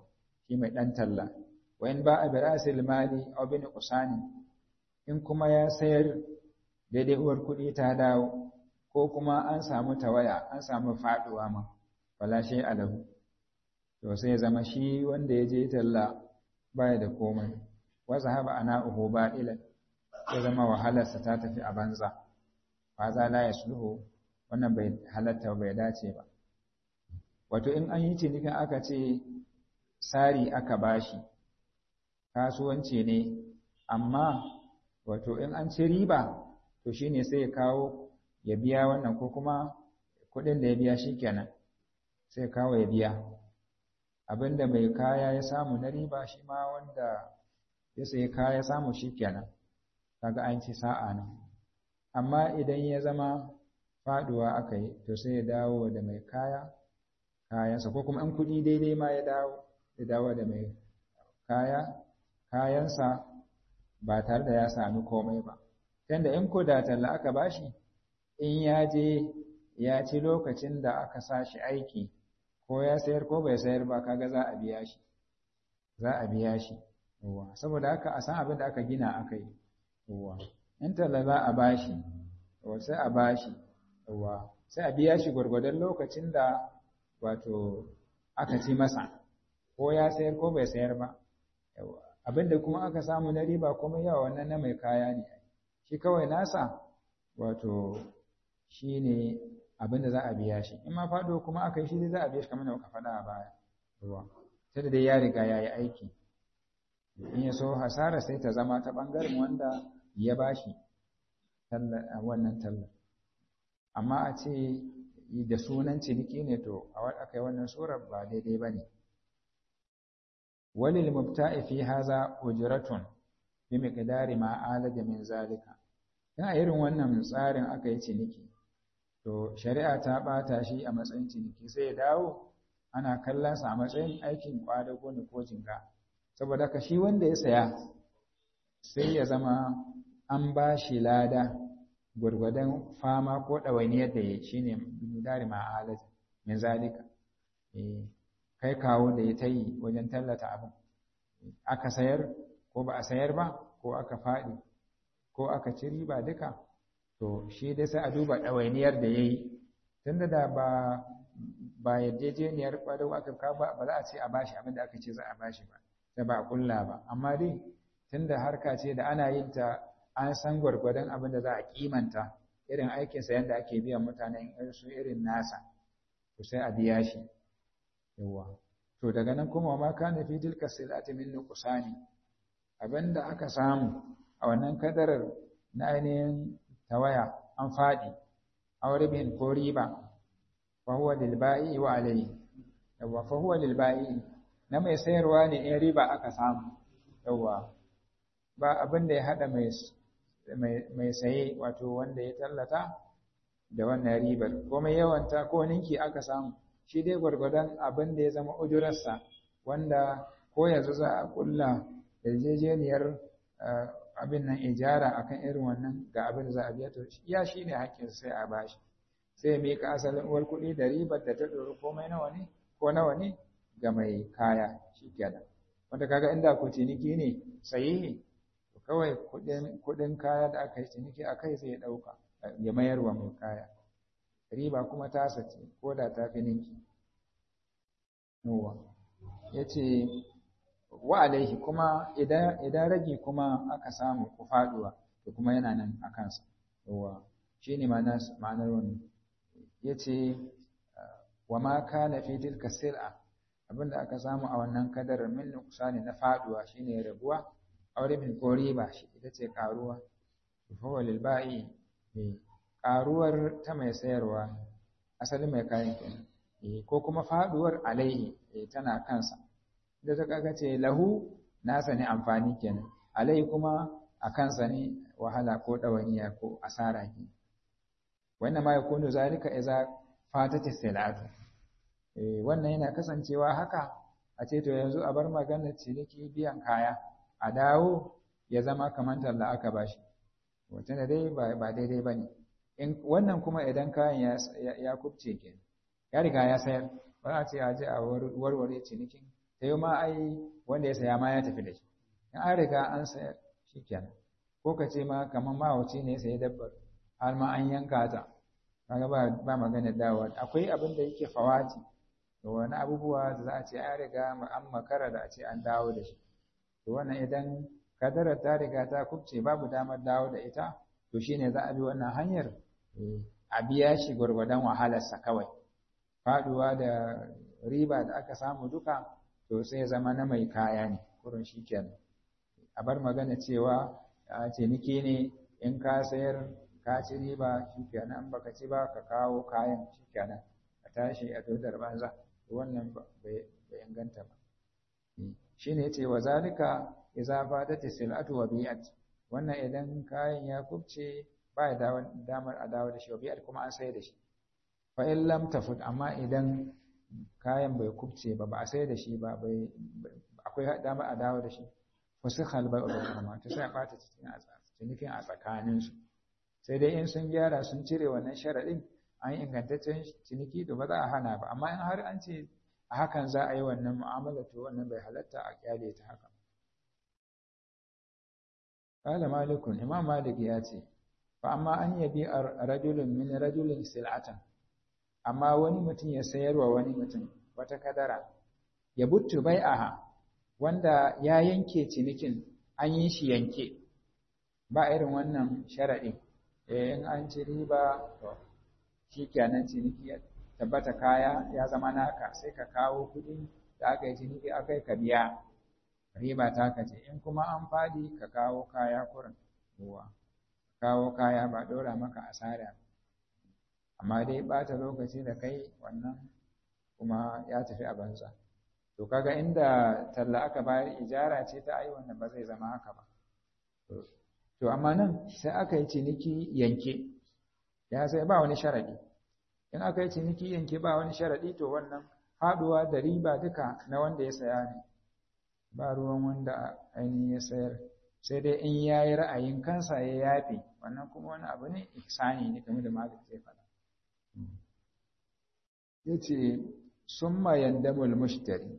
shi mai ɗan talla wa in ba a bi ra'sil mali aw bin qusani in kuma ya sayar daidai uwar kuɗi ta dawo ko kuma an samu tawaya an samu faɗuwa ma wala shay alahu to sai ya zama shi wanda ya je talla baya da komai wa zahaba ana'uhu ba'ilan sai zama wahalarsa ta tafi a banza fa za la yasluhu wannan bai halatta bai dace ba wato in an yi cinikin aka ce sari aka bashi kasuwanci ne amma wato in an ci riba to shine sai ya kawo ya biya wannan ko kuma kuɗin da ya biya shikenan sai ya kawo ya biya abinda mai kaya ya samu na riba shi ma wanda ya sayi kaya ya samu shikenan kaga an ci sa'a nan amma idan ya zama faduwa aka yi to sai ya dawo da mai kaya kayansa ko kuma in kuɗi daidai ma ya dawo da mai kaya kayansa ba tare da ya sami komai ba tunda in ko da talla aka bashi in ya je ya ci lokacin da aka sa shi aiki ko ya sayar ko bai sayar ba kaga za a biya shi saboda haka a san abin da aka gina aka yi in talla za a bashi sai a bashi sai a biya shi gwargwadon lokacin da wato aka ci masa ko ya sayar ko bai sayar ba abinda kuma aka samu na riba kuma yawa wannan na mai kaya ne shi kawai nasa wato shi ne abinda za a biya shi in ma fado kuma aka yi shi za a biya shi kamar da muka faɗa a baya sai da dai ya riga ya yi aiki in ya so hasara sai ta zama ta ɓangaren wanda ya bashi wannan tallar amma a ce da sunan ciniki ne to aka yi wannan surar ba daidai ba ne walil mubta'i fi haza ujratun bi miqdari ma alaja min zalika dan irin wannan tsarin aka yi ciniki to shari'a ta bata shi a matsayin ciniki sai ya dawo ana kallon sa a matsayin aikin kwadago ne ko jinga saboda ka shi wanda ya saya sai ya zama an ba shi lada gwargwadon fama ko ɗawainiyar da ya shi ne dari ma'alar min zalika kai kawo da ya ta yi wajen tallata abin aka sayar ko ba a sayar ba ko aka faɗi ko aka ci riba duka to shi dai sai a duba ɗawainiyar da ya yi tunda da ba yarjejeniyar ƙwado aka ka ba za a ce a bashi abin da aka ce za a bashi ba da ba a ƙulla ba amma dai tunda harka ce da ana yin ta an san gwargwadon abin da za a kimanta irin aikinsa yadda ake biyan mutanen su irin nasa to sai a biya shi yawa to daga nan kuma ma kana fi tilka silati min nuqsani abinda aka samu a wannan kadarar na ainihin tawaya an fadi aure bin ko riba fa huwa lil ba'i wa alayhi yawa fa huwa lil ba'i na mai sayarwa ne in riba aka samu yawa ba abin da ya hada mai saye wato wanda ya tallata da wannan ribar ko mai yawanta ko ninki aka samu shi dai gwargwadon abin da ya zama ujurarsa wanda ko yanzu za a kulla yarjejeniyar abin nan ijara akan irin wannan ga abin da za a biya to ya shi ne hakkin sai a bashi sai ya mika asalin uwar kuɗi da ribar da ta ɗori komai nawa ne ko nawa ne ga mai kaya shi kenan wanda kaga inda ko ciniki ne sahihi kawai kuɗin kaya da aka yi ciniki a kai sai ya ɗauka ya mayar wa mai kaya riba kuma ta sace ko da ta fi ninki ya ce wa alaihi kuma idan ragi kuma aka samu ku faɗuwa to kuma yana nan a kansa shi ne ma'anar wannan ya ce wa ma kana fi tilka sil'a abinda aka samu a wannan kadarar min nuqsani na faɗuwa shine rabuwa aure min ko riba shi ita ce karuwa fa lil ba'i karuwar ta mai sayarwa asalin mai kayan kenan ko kuma faduwar alaihi tana kansa da ta kaga ce lahu nasa ne amfani kenan alaihi kuma a kansa ne wahala ko dawaniya ko asara ke wannan ma yakunu zalika idza fatati salatu wannan yana kasancewa haka a ce to yanzu a bar maganar ciniki biyan kaya a dawo ya zama kamar talla aka bashi wata da dai ba daidai ba ne wannan kuma idan kayan ya kubce ke ya riga ya sayar ba a ce a je a warware cinikin sai ma ai wanda ya saya ma ya tafi da shi in an riga an sayar shikenan ko ka ce ma kamar mahauci ne sai dabbar har ma an yanka ta kaga ba magana dawowa akwai abin da yake fawati da wani abubuwa da za a ce an riga an makara da a ce an dawo da shi to wannan idan kadarar ta riga ta kubce babu damar dawo da ita to shine za a bi wannan hanyar a biya shi gwargwadon wahalarsa kawai faduwa da riba da aka samu duka to sai zama na mai kaya ne kurin shikenan a bar magana cewa a ciniki ne in ka sayar ka ci riba shikenan baka ci ba ka kawo kayan shikenan ka tashi a dodar banza wannan bai inganta ba shine yace wa zalika idza fadat sil'atu wa bi'at wannan idan kayan ya kubce ba ya damar a dawo da shi wa bi'at kuma an sayar da shi fa in lam tafut amma idan kayan bai kubce ba a sayar da shi ba akwai damar a dawo da shi fusikhal bai'u bainahuma to sai a bata cinikin a tsakaninsu sai dai in sun gyara sun cire wannan sharaɗin an yi ingantaccen ciniki to ba za a hana ba amma in har an ce a hakan za a yi wannan mu'amala to wannan bai halatta a kyale ta haka qala malikun imam malik ya ce fa amma an yabi rajulun min rajulin sil'atan amma wani mutum ya sayarwa wani mutum wata kadara ya buttu bai'aha wanda ya yanke cinikin an yi shi yanke ba irin wannan sharaɗin in an ci riba to shi kenan ciniki ya tabbata kaya ya zama naka sai ka kawo kuɗi da aka yi ciniki aka yi ka biya riba ta kace in kuma an faɗi ka kawo kaya kurin ruwa kawo kaya ba ɗora maka asara amma dai ɓata lokaci da kai wannan kuma ya tafi a banza to kaga inda talla aka bayar ijara ce ta ai wannan ba zai zama haka ba to amma nan sai aka yi ciniki yanke ya sai ba wani sharadi in aka yi ciniki yanke ba wani sharadi to wannan haduwa da riba duka na wanda ya saya ne ba ruwan wanda ainihin ya sayar sai dai in yayi ra'ayin kansa ya yafe wannan kuma wani abu ne ihsani ne kamar da malik zai faɗa yace summa yandamul mushtari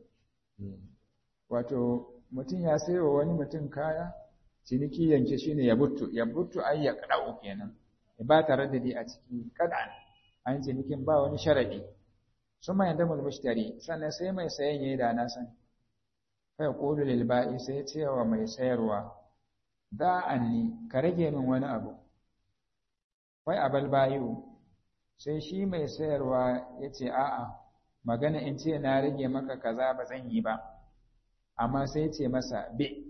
wato mutum ya sayo wani mutum kaya ciniki yanke shine ya buttu ay ya qada'u kenan ba tare da dai a ciki kadan an cinikin ba wani sharadi summa yandamul mushtari sannan sai mai sayan yayi da na san fa yaqulu lil ba'i sai cewa mai sayarwa da anni ka rage min wani abu wai abal bayu sai shi mai sayarwa yace a'a magana in ce na rage maka kaza ba zan yi ba amma sai ce masa bi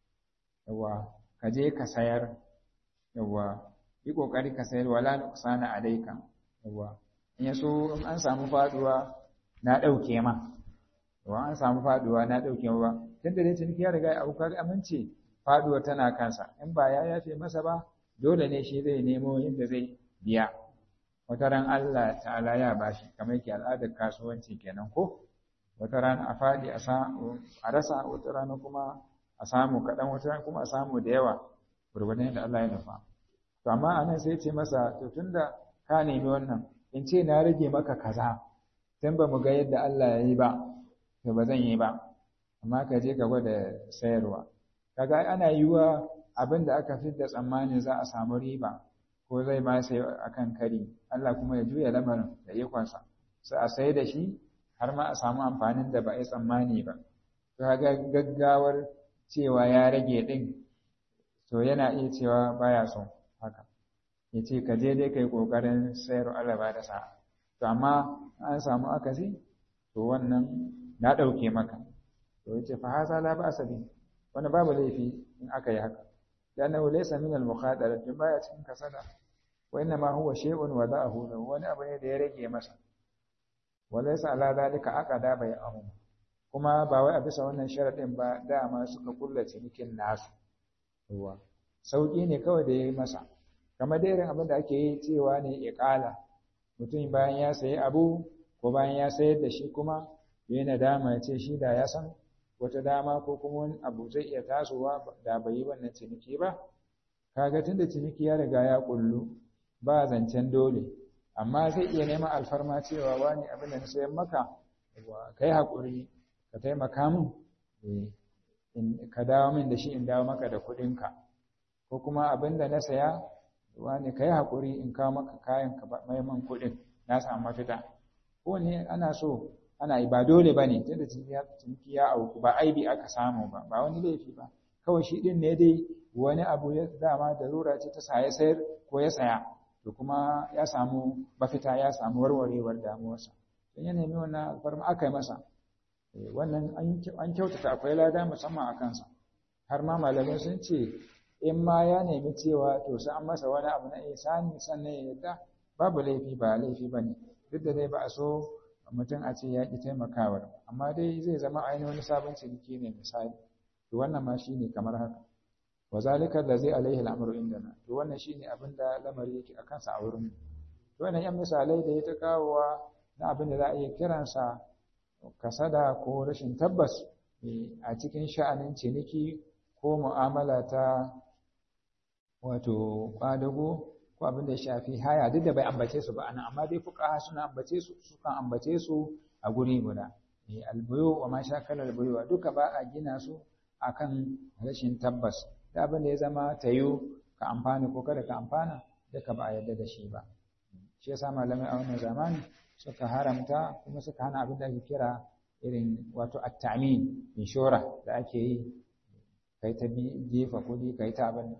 yawa ka je ka sayar yawa yi kokari ka sayar wala nuqsana alayka yawa in yaso in an samu faduwa na dauke ma yawa an samu faduwa na dauke ma ba tunda dai ciniki ya riga ya auka amince faduwa tana kansa in ba ya yafe masa ba dole ne shi zai nemo yadda zai biya wata ran Allah ta'ala ya bashi kamar yake al'adar kasuwanci kenan ko wata ran a faɗi a rasa wata rana kuma a samu kaɗan wata rana kuma a samu da yawa gurgurdan da Allah ya nufa to amma anan sai ce masa to tunda ka nemi wannan in ce na rage maka kaza dan ba mu ga yadda Allah ya yi ba to ba zan yi ba amma ka je ka gwada sayarwa kaga ana yiwa abin da aka fitar tsammanin za a samu riba ko zai ma sai akan kari Allah kuma ya juya lamarin da ikonsa sai a sai da shi har ma a samu amfanin da ba a yi tsammani ba to kaga gaggawar cewa ya rage din to yana iya cewa baya son haka yace ka je dai kai kokarin sayar Allah ba da sa to amma an samu akasi to wannan na dauke maka to yace fa haza la ba asabi wannan babu laifi in aka yi haka لأنه ليس من المخاطرة baya cikin kasada وإنما هو شيء وضعه له wani abu ne da ya rage masa walaysa ala dalika aqada bai'ahum kuma ba wai a bisa wannan sharadin ba dama suka kulla cinikin nasu ruwa sauki ne kawai da yayi masa kamar da irin abin da ake yi cewa ne iqala mutum bayan ya sayi abu ko bayan ya sayar da shi kuma yayin nadama ya ce shi da ya san wata dama ko kuma wani abu zai iya tasowa da bai yi wannan ciniki ba kaga tunda ciniki ya riga ya kullu ba zancen dole amma zai iya neman alfarma cewa wani abin da na sayan maka kai hakuri ka taimaka min ka dawo min da shi in dawo maka da kuɗinka, ko kuma abin da na saya wani ka yi haƙuri in kawo maka kayan ka mai man kuɗin na samu mafita. Ko ne ana so ana yi, ba dole ba ne tunda ciniki ya auku, ba aibi aka samu ba, ba wani laifi ba, kawai shi ɗin ne dai wani abu ya dama darura ce ta sa ya sayar ko ya saya, to kuma ya samu mafita, ya samu warwarewar damuwarsa, don ya nemi wannan alfarma aka yi masa, wannan an kyautata, akwai lada musamman a kansa. Har ma malamai sun ce in ma ya nemi cewa to sai an masa wani abu na ihsani sannan ya yarda, babu laifi, ba laifi ba ne, duk da dai ba a so mutum a ce ya ƙi taimakawar, amma dai zai zama ainihin wani sabon ciniki ne misali, to wannan ma shi ne kamar haka. Wa zalika allazi alaihi al'amru indana, to wannan shine abin da lamari yake akan sa a wurin. To wannan yan misalai da ya ta kawowa na abin da za a iya kiransa kasada ko rashin tabbas a cikin sha'anin ciniki ko mu'amala ta wato kwadago ko abin da ya shafi haya, duk da bai ambace su ba anan, amma dai fuqaha suna ambace su, sukan ambace su a guri guda. Albuyu wa ma shakala albuyu duka ba a gina su akan rashin tabbas, da abin da ya zama tayu ka amfana ko kada ka amfana duka ba a yarda da shi ba. Shi yasa malamai a wannan zamani suka haramta kuma suka hana abin da ake kira irin wato at-ta'min, inshora da ake yi, kai ta jefa kuɗi, kai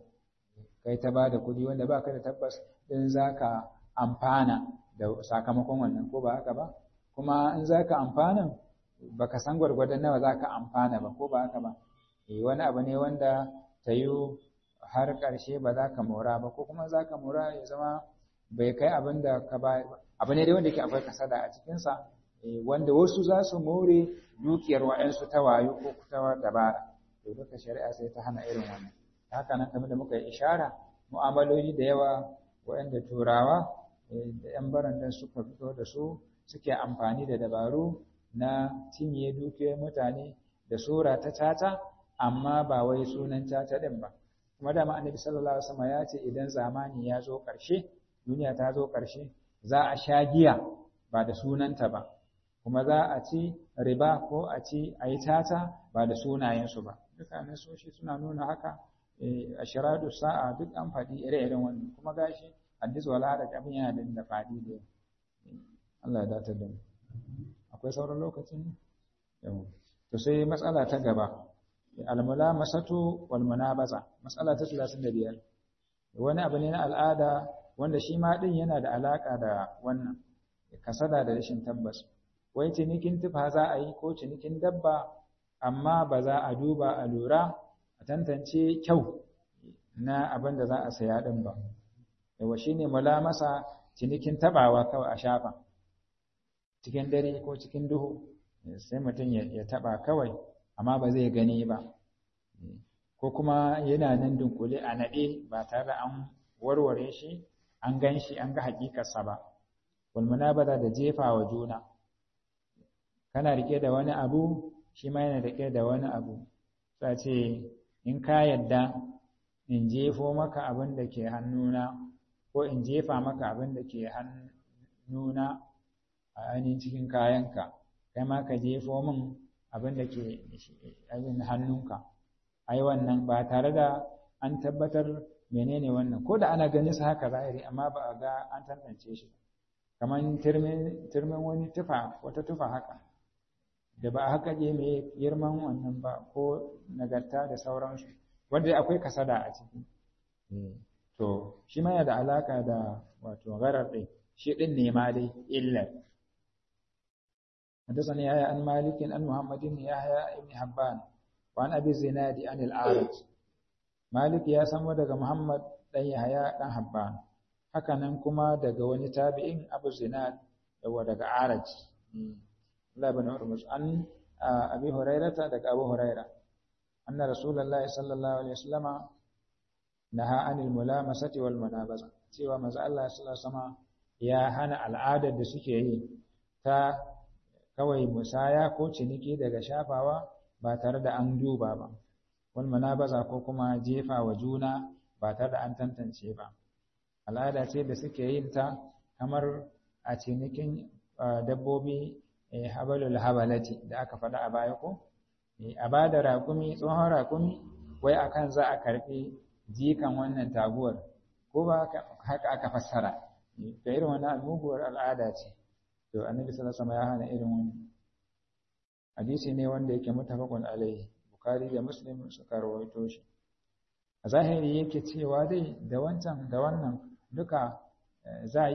ta ba da kuɗi wanda ba ka da tabbas in za ka amfana da sakamakon wannan ko ba haka ba, kuma in za ka amfana ba ka san gwargwadon nawa za ka amfana ba ko ba haka ba, wani abu ne wanda ta yi har ƙarshe ba za ka mora ba, ko kuma za ka mora ya zama bai kai abin da ka bayar ba, abu ne dai wanda ke akwai kasada a cikinsa, wanda wasu za su more dukiyar wa'yansu ta wayo ko ta dabara, to duka shari'a sai ta hana irin wannan. Haka nan kamar da muka yi ishara, mu'amaloli da yawa waɗanda turawa da 'yan barandan suka fito da su suke amfani da dabaru na cinye dukiyar mutane da sura ta caca, amma ba wai sunan caca ɗin ba. Kuma dama annabi sallallahu alaihi wasallam ya ce idan zamani ya zo ƙarshe, duniya ta zo ƙarshe, za a sha giya ba da sunanta ba, kuma za a ci riba ko a ci a yi caca ba da sunayensu ba. Duka nasoshi suna nuna haka. Ashiradu sa'a duk an faɗi ire-iren wannan, kuma gashi hadis wala haraj abin yana da faɗi da Allah ya dace da mu. Akwai sauran lokacin yau. To sai matsala ta gaba, al-mulamasatu wal munabaza, matsala ta 35. Wani abu ne na al'ada wanda shi ma din yana da alaka da wannan kasada da rashin tabbas. Wai cinikin tufa za a yi ko cinikin dabba, amma ba za a duba a lura a tantance kyau na abin da za a saya ɗin ba. Yawa shi ne mulamasa, cinikin taɓawa kawai a shafa cikin dare ko cikin duhu, sai mutum ya taɓa kawai amma ba zai gani ba, ko kuma yana nan dunkule a naɗe ba tare da an warware shi an gan shi an ga haƙiƙarsa ba. Wal munabaza da jefa wa juna, kana rike da wani abu shi ma yana rike da wani abu, sai ce in ka yadda in jefo maka abin da ke hannuna ko in jefa maka abin da ke hannuna a ainihin cikin kayanka, kai ma ka jefo min abin da ke hannunka. Ai wannan ba tare da an tabbatar menene wannan, ko da ana ganin sa haka zahiri amma ba a ga an tantance shi, kamar turmin wani tufa, wata tufa haka da ba a haka je mai girman wannan ba ko nagarta da sauransu, wanda akwai kasada a ciki. To shi ma yana da alaka da wato gharar ɗin, shi ɗin ne ma dai illar. حدثني يحيى عن مالك عن محمد بن يحيى بن حبان وعن ابي الزناد عن الاعرج. مالك ya samo daga Muhammad dan Yahya dan Habban, haka nan kuma daga wani tabi'in Abu Zinad daga Araj. Allah ibn Urmus an Abi Hurairah daga Abu Hurairah anna Rasulullahi sallallahu alaihi wasallama naha anil mulamasati wal munabaza, cewa manzo Allah sallallahu alaihi wasallama ya hana al'adar da suke yi ta kawai musaya ko ciniki daga shafawa ba tare da an duba ba, wal munabaza ko kuma jefa wa juna ba tare da an tantance ba. Al'ada ce da suke yin ta kamar a cinikin dabbobi habalul habalati da aka faɗa a baya ko a ba da raƙumi tsohon raƙumi wai akan za a karɓi jikan wannan taguwar ko ba haka aka fassara da irin wannan muguwar al'ada ce to annabi sallallahu alaihi wasallam ya hana irin wannan hadisi ne wanda yake mutafaqun alaihi bukhari da muslim suka rawaito shi a zahiri yake cewa dai da wancan da wannan duka za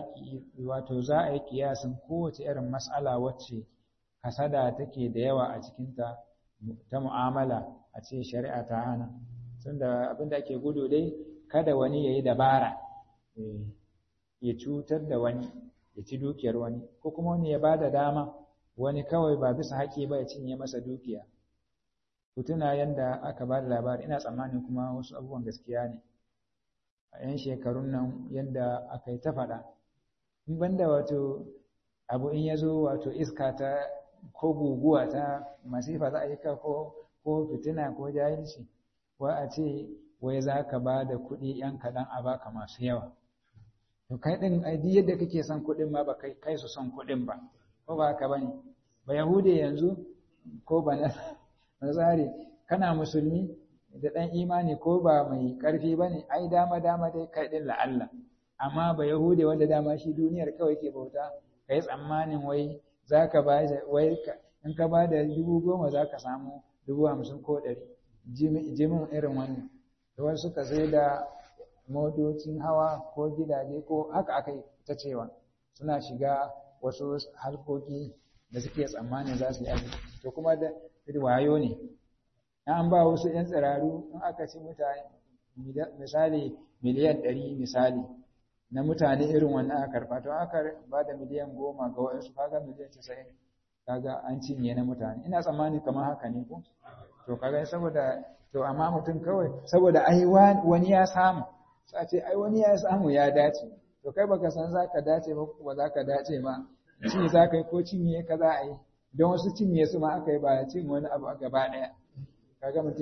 a yi kiyasin kowace irin mas'ala wacce kasada take da yawa a cikinta ta mu'amala a ce shari'a ta hana tunda abinda ake gudu dai kada wani ya yi dabara ya cutar da wani ya ci dukiyar wani ko kuma wani ya ba da dama wani kawai ba bisa haƙi ba ya cinye masa dukiya ku tuna yadda aka ba da labari ina tsammanin kuma wasu abubuwan gaskiya ne a 'yan shekarun nan yadda aka yi ta faɗa in banda wato abu in ya zo wato iska ta ko guguwa ta masifa za a yi ka ko fitina ko jahilci wa a ce wai za ka ba da kuɗi 'yan kaɗan a baka masu yawa to kai ɗin aidi yadda kake son kuɗin ma ba kai su son kuɗin ba ko ba haka ba ne ba yahude yanzu ko ba nazari kana musulmi da ɗan imani ko ba mai ƙarfi ba ne ai dama dai kai ɗin la'alla amma ba yahude wanda dama shi duniyar kawai ke bauta ka yi tsammanin wai za ka ba wai in ka ba da 10,000 za ka samu 50,000 ko 100 jimin irin wannan da wasu suka sai da motocin hawa ko gidaje ko haka aka yi ta cewa suna shiga wasu harkoki da suke tsammanin za su yi aiki to kuma da wayo ne an ba wasu 'yan tsiraru in aka ci mutane misali miliyan 100 misali na mutane irin wannan aka karɓa to aka ba da miliyan 10 ga waɗansu kaga miliyan 90 kaga an cinye na mutane ina tsammani kamar haka ne ko to kaga saboda to amma mutum kawai saboda ai wani ya samu sai ce ai wani ya samu ya dace to kai baka san zaka dace ba ko zaka dace ma shi zaka yi ko cinye ka za a yi don wasu cinye su ma aka yi ba cin wani abu a gaba daya kaga mutum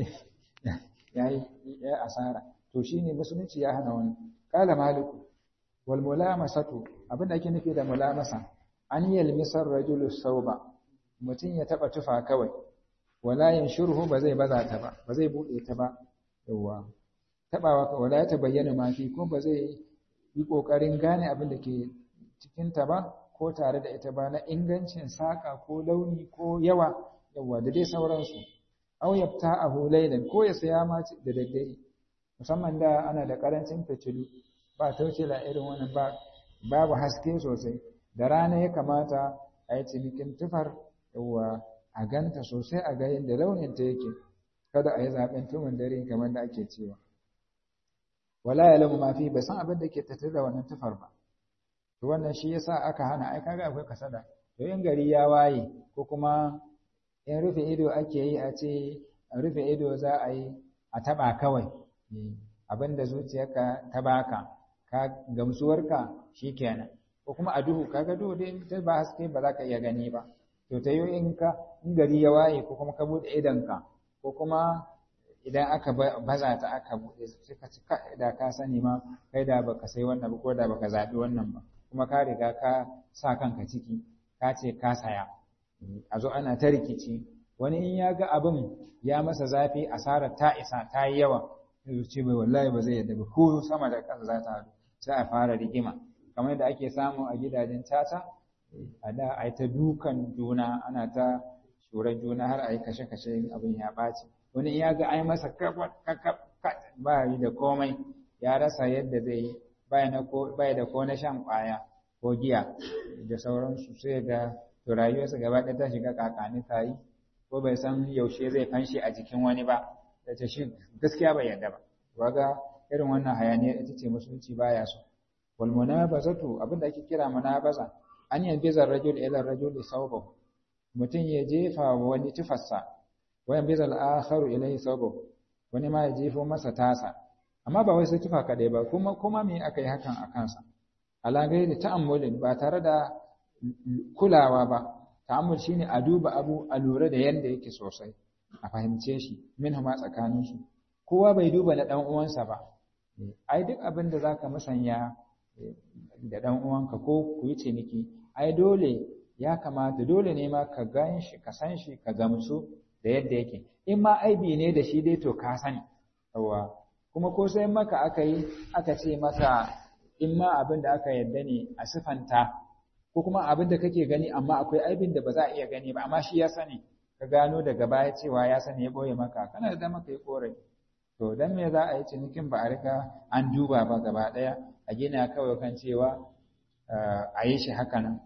ya asara to shine musulunci ya hana wani kala maliku wal mulamasatu abinda ake nufi da mulamasa an yalmisar rajulu sauba mutum ya taba tufa kawai wala yanshurhu ba zai baza ta ba ba zai bude ta ba yawa tabawa ka wala ta bayyana ma fi ko ba zai yi kokarin gane abin da ke cikin ta ba ko tare da ita ba na ingancin saka ko launi ko yawa da dai sauransu aw yafta'ahu laylan ko ya saya ma da daddare musamman da ana da karancin fitilu ba taucila irin wannan babu haske sosai da rana ya kamata a yi cinikin tufar yawa a ganta sosai a ga yadda launin ta yake kada a yi zaben tumin dare kamar da ake cewa wala yalamu ma fi ba san abin da ke tattare da wannan tufar ba to wannan shi yasa aka hana ai kaga akwai kasada to in gari ya waye ko kuma in rufe ido ake yi a ce rufe ido za a yi a taba kawai abinda zuciyarka ta baka ka gamsuwarka shikenan ko kuma a duhu kaga duhu dai ta ba haske ba za ka iya gani ba to ta yi in gari ya waye ko kuma ka bude idonka ko kuma idan aka baza ta aka bude sai ka ci da ka sani ma kai da baka sai wannan ba ko da baka zabi wannan ba kuma ka riga ka sa kanka ciki ka ce ka saya a zo ana ta rikici wani in ya ga abin ya masa zafi asarar ta isa ta yi yawa sai ce bai wallahi ba zai yadda ba ko sama da ƙasa za ta haɗu sai a fara rigima kamar da ake samu a gidajen tata a da a yi ta dukan juna ana ta shurar juna har a yi kashe-kashe abin ya ɓaci wani in ya ga ai masa ba yi da komai ya rasa yadda zai yi bai da ko na shan ƙwaya ko giya da sauransu sai ga to rayuwarsa gaba ɗaya ta shiga kakani ta yi ko bai san yaushe zai fanshe a jikin wani ba da ta shi gaskiya bai yarda ba waga irin wannan hayaniya ita ce musulunci baya so wal munabazatu abinda ake kira munabaza an yanbiza ar-rajul ila ar-rajul sawbahu mutum ya jefa wani tufarsa wa yanbiza al-akharu ilayhi sawbahu wani ma ya jefo masa tasa amma ba wai sai tufa kadai ba kuma me aka yi hakan a kansa ala gairi ta'ammulin ba tare da kulawa ba ta'ammul shine a duba abu a lura da yanda yake sosai a fahimce shi minhuma tsakanin su kowa bai duba na dan uwansa ba ai duk abin da zaka musanya da dan uwanka ko ku yi ciniki ai dole ya kamata dole ne ma ka gan shi ka san shi ka gamsu da yadda yake in ma aibi ne da shi dai to ka sani yawa kuma ko sai maka aka ce maka in ma abin da aka yarda ne a sifanta ko kuma abin da kake gani amma akwai aibin da ba za a iya gani ba amma shi ya sani ka gano daga baya cewa ya sani ya boye maka kana da maka yi korafi to dan me za a yi cinikin ba a riga an duba ba gaba daya a gina kawai kan cewa a yi shi haka nan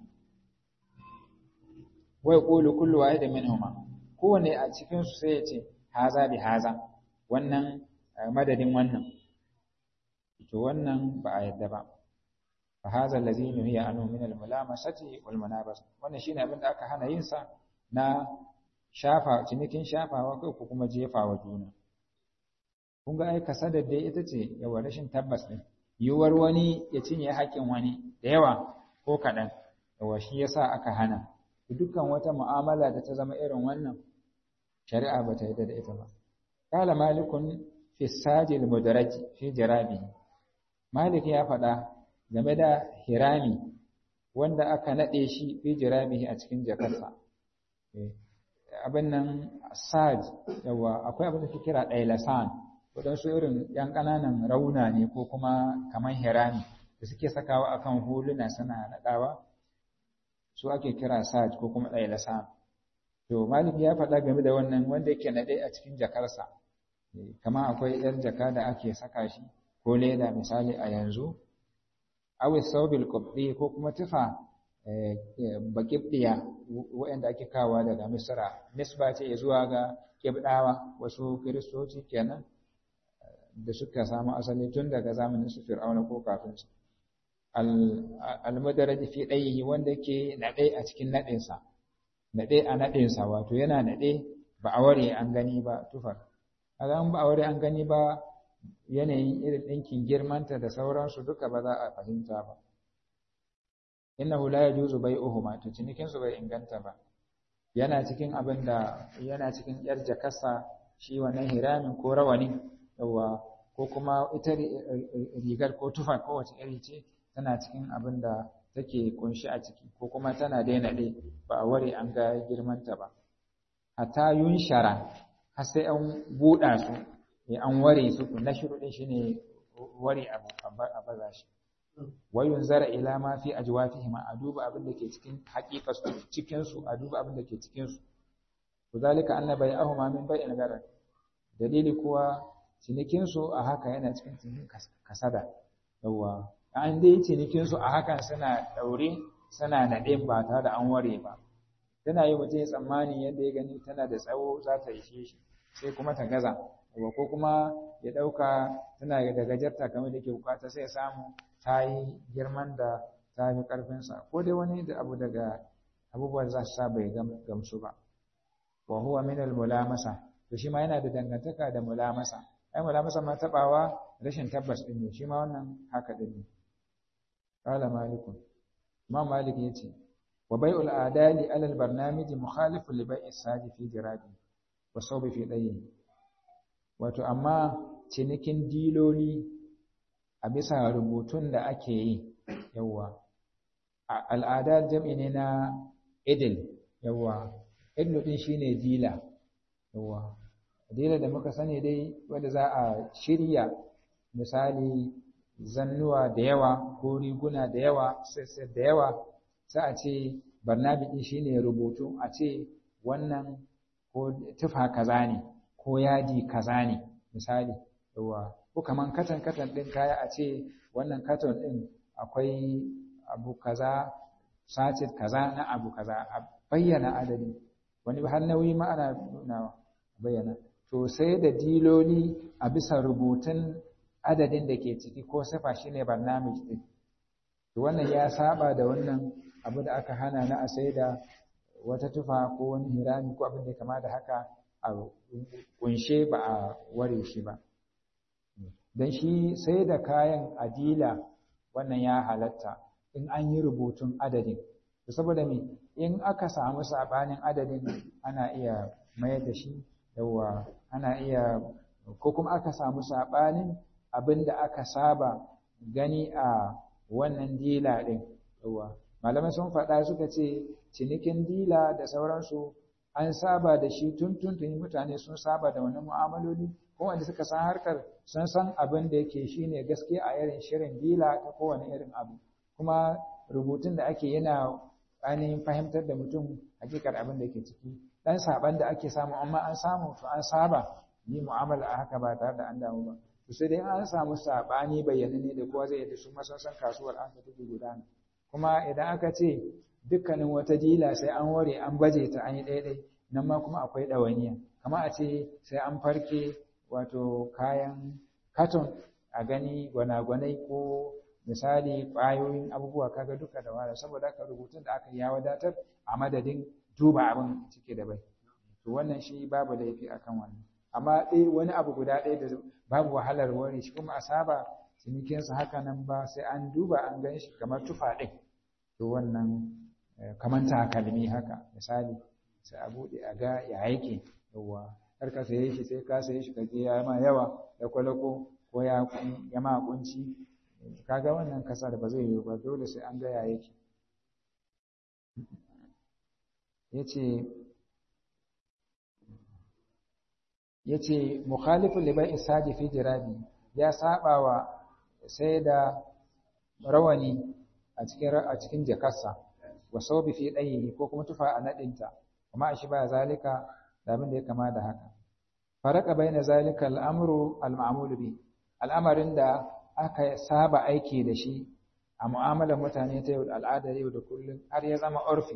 wai qulu kullu wahid minhuma kowanne a cikin su sai ya ce haza bi haza wannan madadin wannan to wannan ba a yadda ba fa haza allazi nuhiya anhu min al-mulamasati wal munabasa wannan shine abin da aka hana yin sa na cinikin shafawa kai ko kuma jefawa juna kun ga ai kasadar dai ita ce yawa rashin tabbas din yiwuwar wani ya cinye haƙƙin wani da yawa ko kaɗan yawa shi yasa aka hana dukkan wata mu'amala da ta zama irin wannan shari'a ba ta yarda da ita ba qala malikun fi sajil mudarati fi jarabi malik ya faɗa game da hirami wanda aka nade shi fi jarabihi a cikin jakarsa abin nan saj yawa akwai abin da ke kira dailasan waɗansu irin ‘yan ƙananan rauna ne ko kuma kamar hirami da suke sakawa akan huluna suna naɗawa su ake kira saj ko kuma dailasan to malik ya faɗa game da wannan wanda yake naɗe a cikin jakarsa kamar akwai ‘yar jaka da ake saka shi ko leda misali a yanzu awis saubil qubdi ko kuma tufa baƙibɗiya waɗanda ake kawa daga misra nisba ce zuwa ga ƙibɗawa wasu kiristoci kenan da suka samu asali tun daga zamanin su fir'auna ko kafin su al-mudarraj fi dayhi wanda ke naɗe a cikin naɗinsa naɗe a naɗinsa wato yana naɗe ba a ware an gani ba tufar an ba a ware an gani ba yanayin irin ɗinkin girmanta da sauransu duka ba za a fahimta ba innahu la yajuzu bai'uhuma to cinikin su bai inganta ba yana cikin abin da yana cikin yar jakarsa shi wannan hiramin ko rawani yawa ko kuma ita rigar ko tufa ko wace iri ce tana cikin abin da take kunshi a ciki ko kuma tana daina dai ba a ware an ga girmanta ba hatta yunshara har sai an buɗa su an ware su na shuruɗin shine ware abu a baza shi wayun zara ila ma fi ajwafihima a duba abin da ke cikin haƙiƙa cikin su a duba abin da ke cikin su kuzalika anna bai'ahuma min bai'il gharar dalili kuwa cinikin su a haka yana cikin cinikin kasada yawa an dai cinikin su a hakan suna daure suna nade ba tare da an ware ba tana yi mutum tsammani yadda ya gani tana da tsawo za ta ishe shi sai kuma ta gaza ko kuma ya dauka tana da gajarta kamar da ke bukata sai ya samu ta yi girman da ta fi ƙarfinsa ko dai wani da abu daga abubuwan za su sa bai gamsu ba wa huwa min al-mulamasa to shi ma yana da dangantaka da mulamasa ai mulamasa ma tabawa rashin tabbas din ne shi ma wannan haka din ne qala malikun imam malik yace wa bai'ul adali ala al-barnamij mukhalifun li bai'is saji fi jirabi wa sawbi fi dayyi wato amma cinikin diloli a bisa rubutun da ake yi yawa al'ada jam'i ne na idil yawa idil din shine dila yawa dila da muka sani dai wanda za a shirya misali zannuwa da yawa ko riguna da yawa sai da yawa sai a ce barnabi shine rubutu a ce wannan ko tufa kaza ne ko yadi kaza ne misali yawa ko kaman katan ɗin kaya a ce wannan katon ɗin akwai abu kaza sachet kaza na abu kaza a bayyana adadi wani har nauyi ma ana nuna bayyana to sai da diloli a bisa rubutun adadin da ke ciki ko sifa shine barnamij ɗin to wannan ya saba da wannan abu da aka hana na a sai da wata tufa ko wani hirami ko abin da kama da haka a kunshe ba a ware shi ba don shi sai da kayan adila wannan ya halatta in an yi rubutun adadin saboda me in aka samu sabanin adadin ana iya mayar da shi yawa ana iya ko kuma aka samu sabanin abinda aka saba gani a wannan dila din yawa malamai sun faɗa suka ce cinikin dila da sauransu an saba da shi tun mutane sun saba da wannan mu'amaloli ko wanda suka san harkar sun san abin da yake shine gaske a irin shirin dila ta kowane irin abu kuma rubutun da ake yana ainihin fahimtar da mutum hakikar abin da ke ciki dan saban da ake samu amma an samu to an saba yi mu'amala a haka ba tare da an damu ba to sai dai an samu sabani bayyanane da kowa zai yi da su masansan kasuwar an ta take gudana kuma idan aka ce dukkanin wata dila sai an ware an baje ta an yi ɗaiɗai nan ma kuma akwai ɗawaniya kama a ce sai an farke wato kayan katon a gani gwanagwanai ko misali ƙwayoyin abubuwa kaga duka da wahala saboda haka rubutun da aka yi ya wadatar a madadin duba abin cike da bai to wannan shi babu laifi akan wannan amma wani abu guda ɗaya da babu wahalar ware shi kuma a saba cinikinsa haka nan ba sai an duba an gan shi kamar tufa ɗin to wannan kamar takalmi haka misali sai a buɗe a ga ya yake yawa har ka saye shi sai ka saye shi kaje ya ma yawa da kwalako ko ya ma kunci kaga wannan kasa da ba zai yi ba dole sai an ga ya yake yace mukhalifun li bai'i saji fi jirabi ya sabawa sai da rawani a cikin jakarsa wa sawbi fi dayhi ko kuma tufa a nadinta kuma shi ba zalika da abin da ya kama da haka faraka baina zalika al'amru al-ma'mul bi al'amarin da aka saba aiki da shi a mu'amalar mutane ta yau da al'adar yau da kullum har ya zama urfi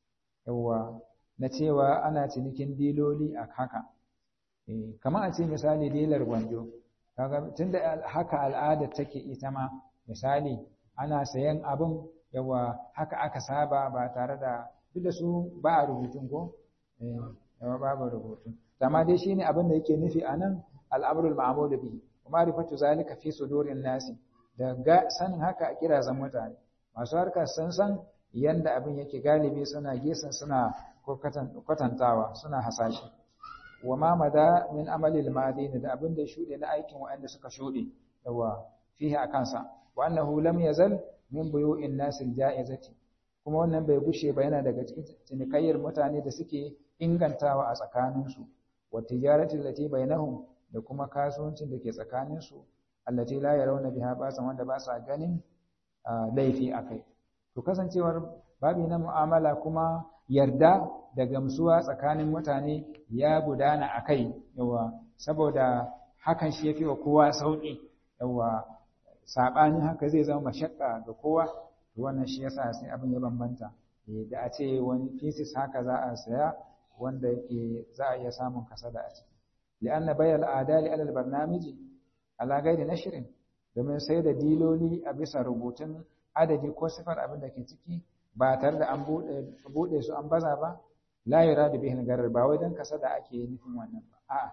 yawa na cewa ana cinikin diloli a haka kamar a ce misali dilar gwanjo kaga tunda haka al'adar take ita ma misali ana sayan abin yawa haka aka saba ba tare da duk da su ba a rubutun ko yawa babu rubutun amma dai shine abin da yake nufi anan al'amrul ma'mul bihi wa ma'rifatu zalika fi sudurin nasi da sanin haka a kirazan mutane masu harkar san yanda abin yake galibi suna gesan suna kwatantawa suna hasashi wa ma mada min amalil madini da abin da shuɗe na aikin waɗanda suka shuɗe yawa fihi a kansa wa annahu lam yazal min buyu'in nasil ja'izati kuma wannan bai gushe ba yana daga cikin cinikayyar mutane da suke ingantawa a tsakaninsu wa tijarati allati bainahum da kuma kasuwancin da ke tsakaninsu allati la yarawna biha basan wanda ba sa ganin laifi akai to kasancewar babi na mu'amala kuma yarda da gamsuwa tsakanin mutane ya gudana akai yawa saboda hakan shi yafi wa kowa sauki yawa sabani haka zai zama mashakka ga kowa wannan shi yasa sai abin ya bambanta da a ce wani pieces haka za a saya wanda yake za a iya samun kasada a ciki li'anna bayal adali alal barnamiji ala gairi nashrin domin sai da diloli a bisa rubutun adadi ko sifar abin da ke ciki ba tare da an bude su an baza ba la yuradu bihi garar ba wai dan kasada ake nufin wannan ba a'a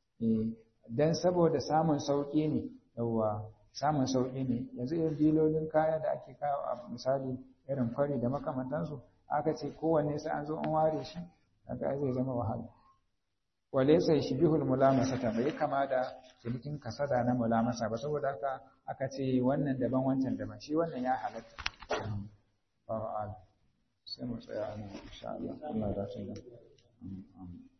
dan saboda samun sauki ne yawa samun sauki ne yanzu irin dilolin kaya da ake kawo a misali irin fari da makamantansu aka ce kowanne sai an zo an ware shi kaga zai zama wahala walaysa yashbihul mulamasata bai kama da cinikin kasada na mulamasa ba saboda haka aka ce wannan daban wancan daban shi wannan ya halatta sai mu tsaya a nan insha Allah Allah ya dace da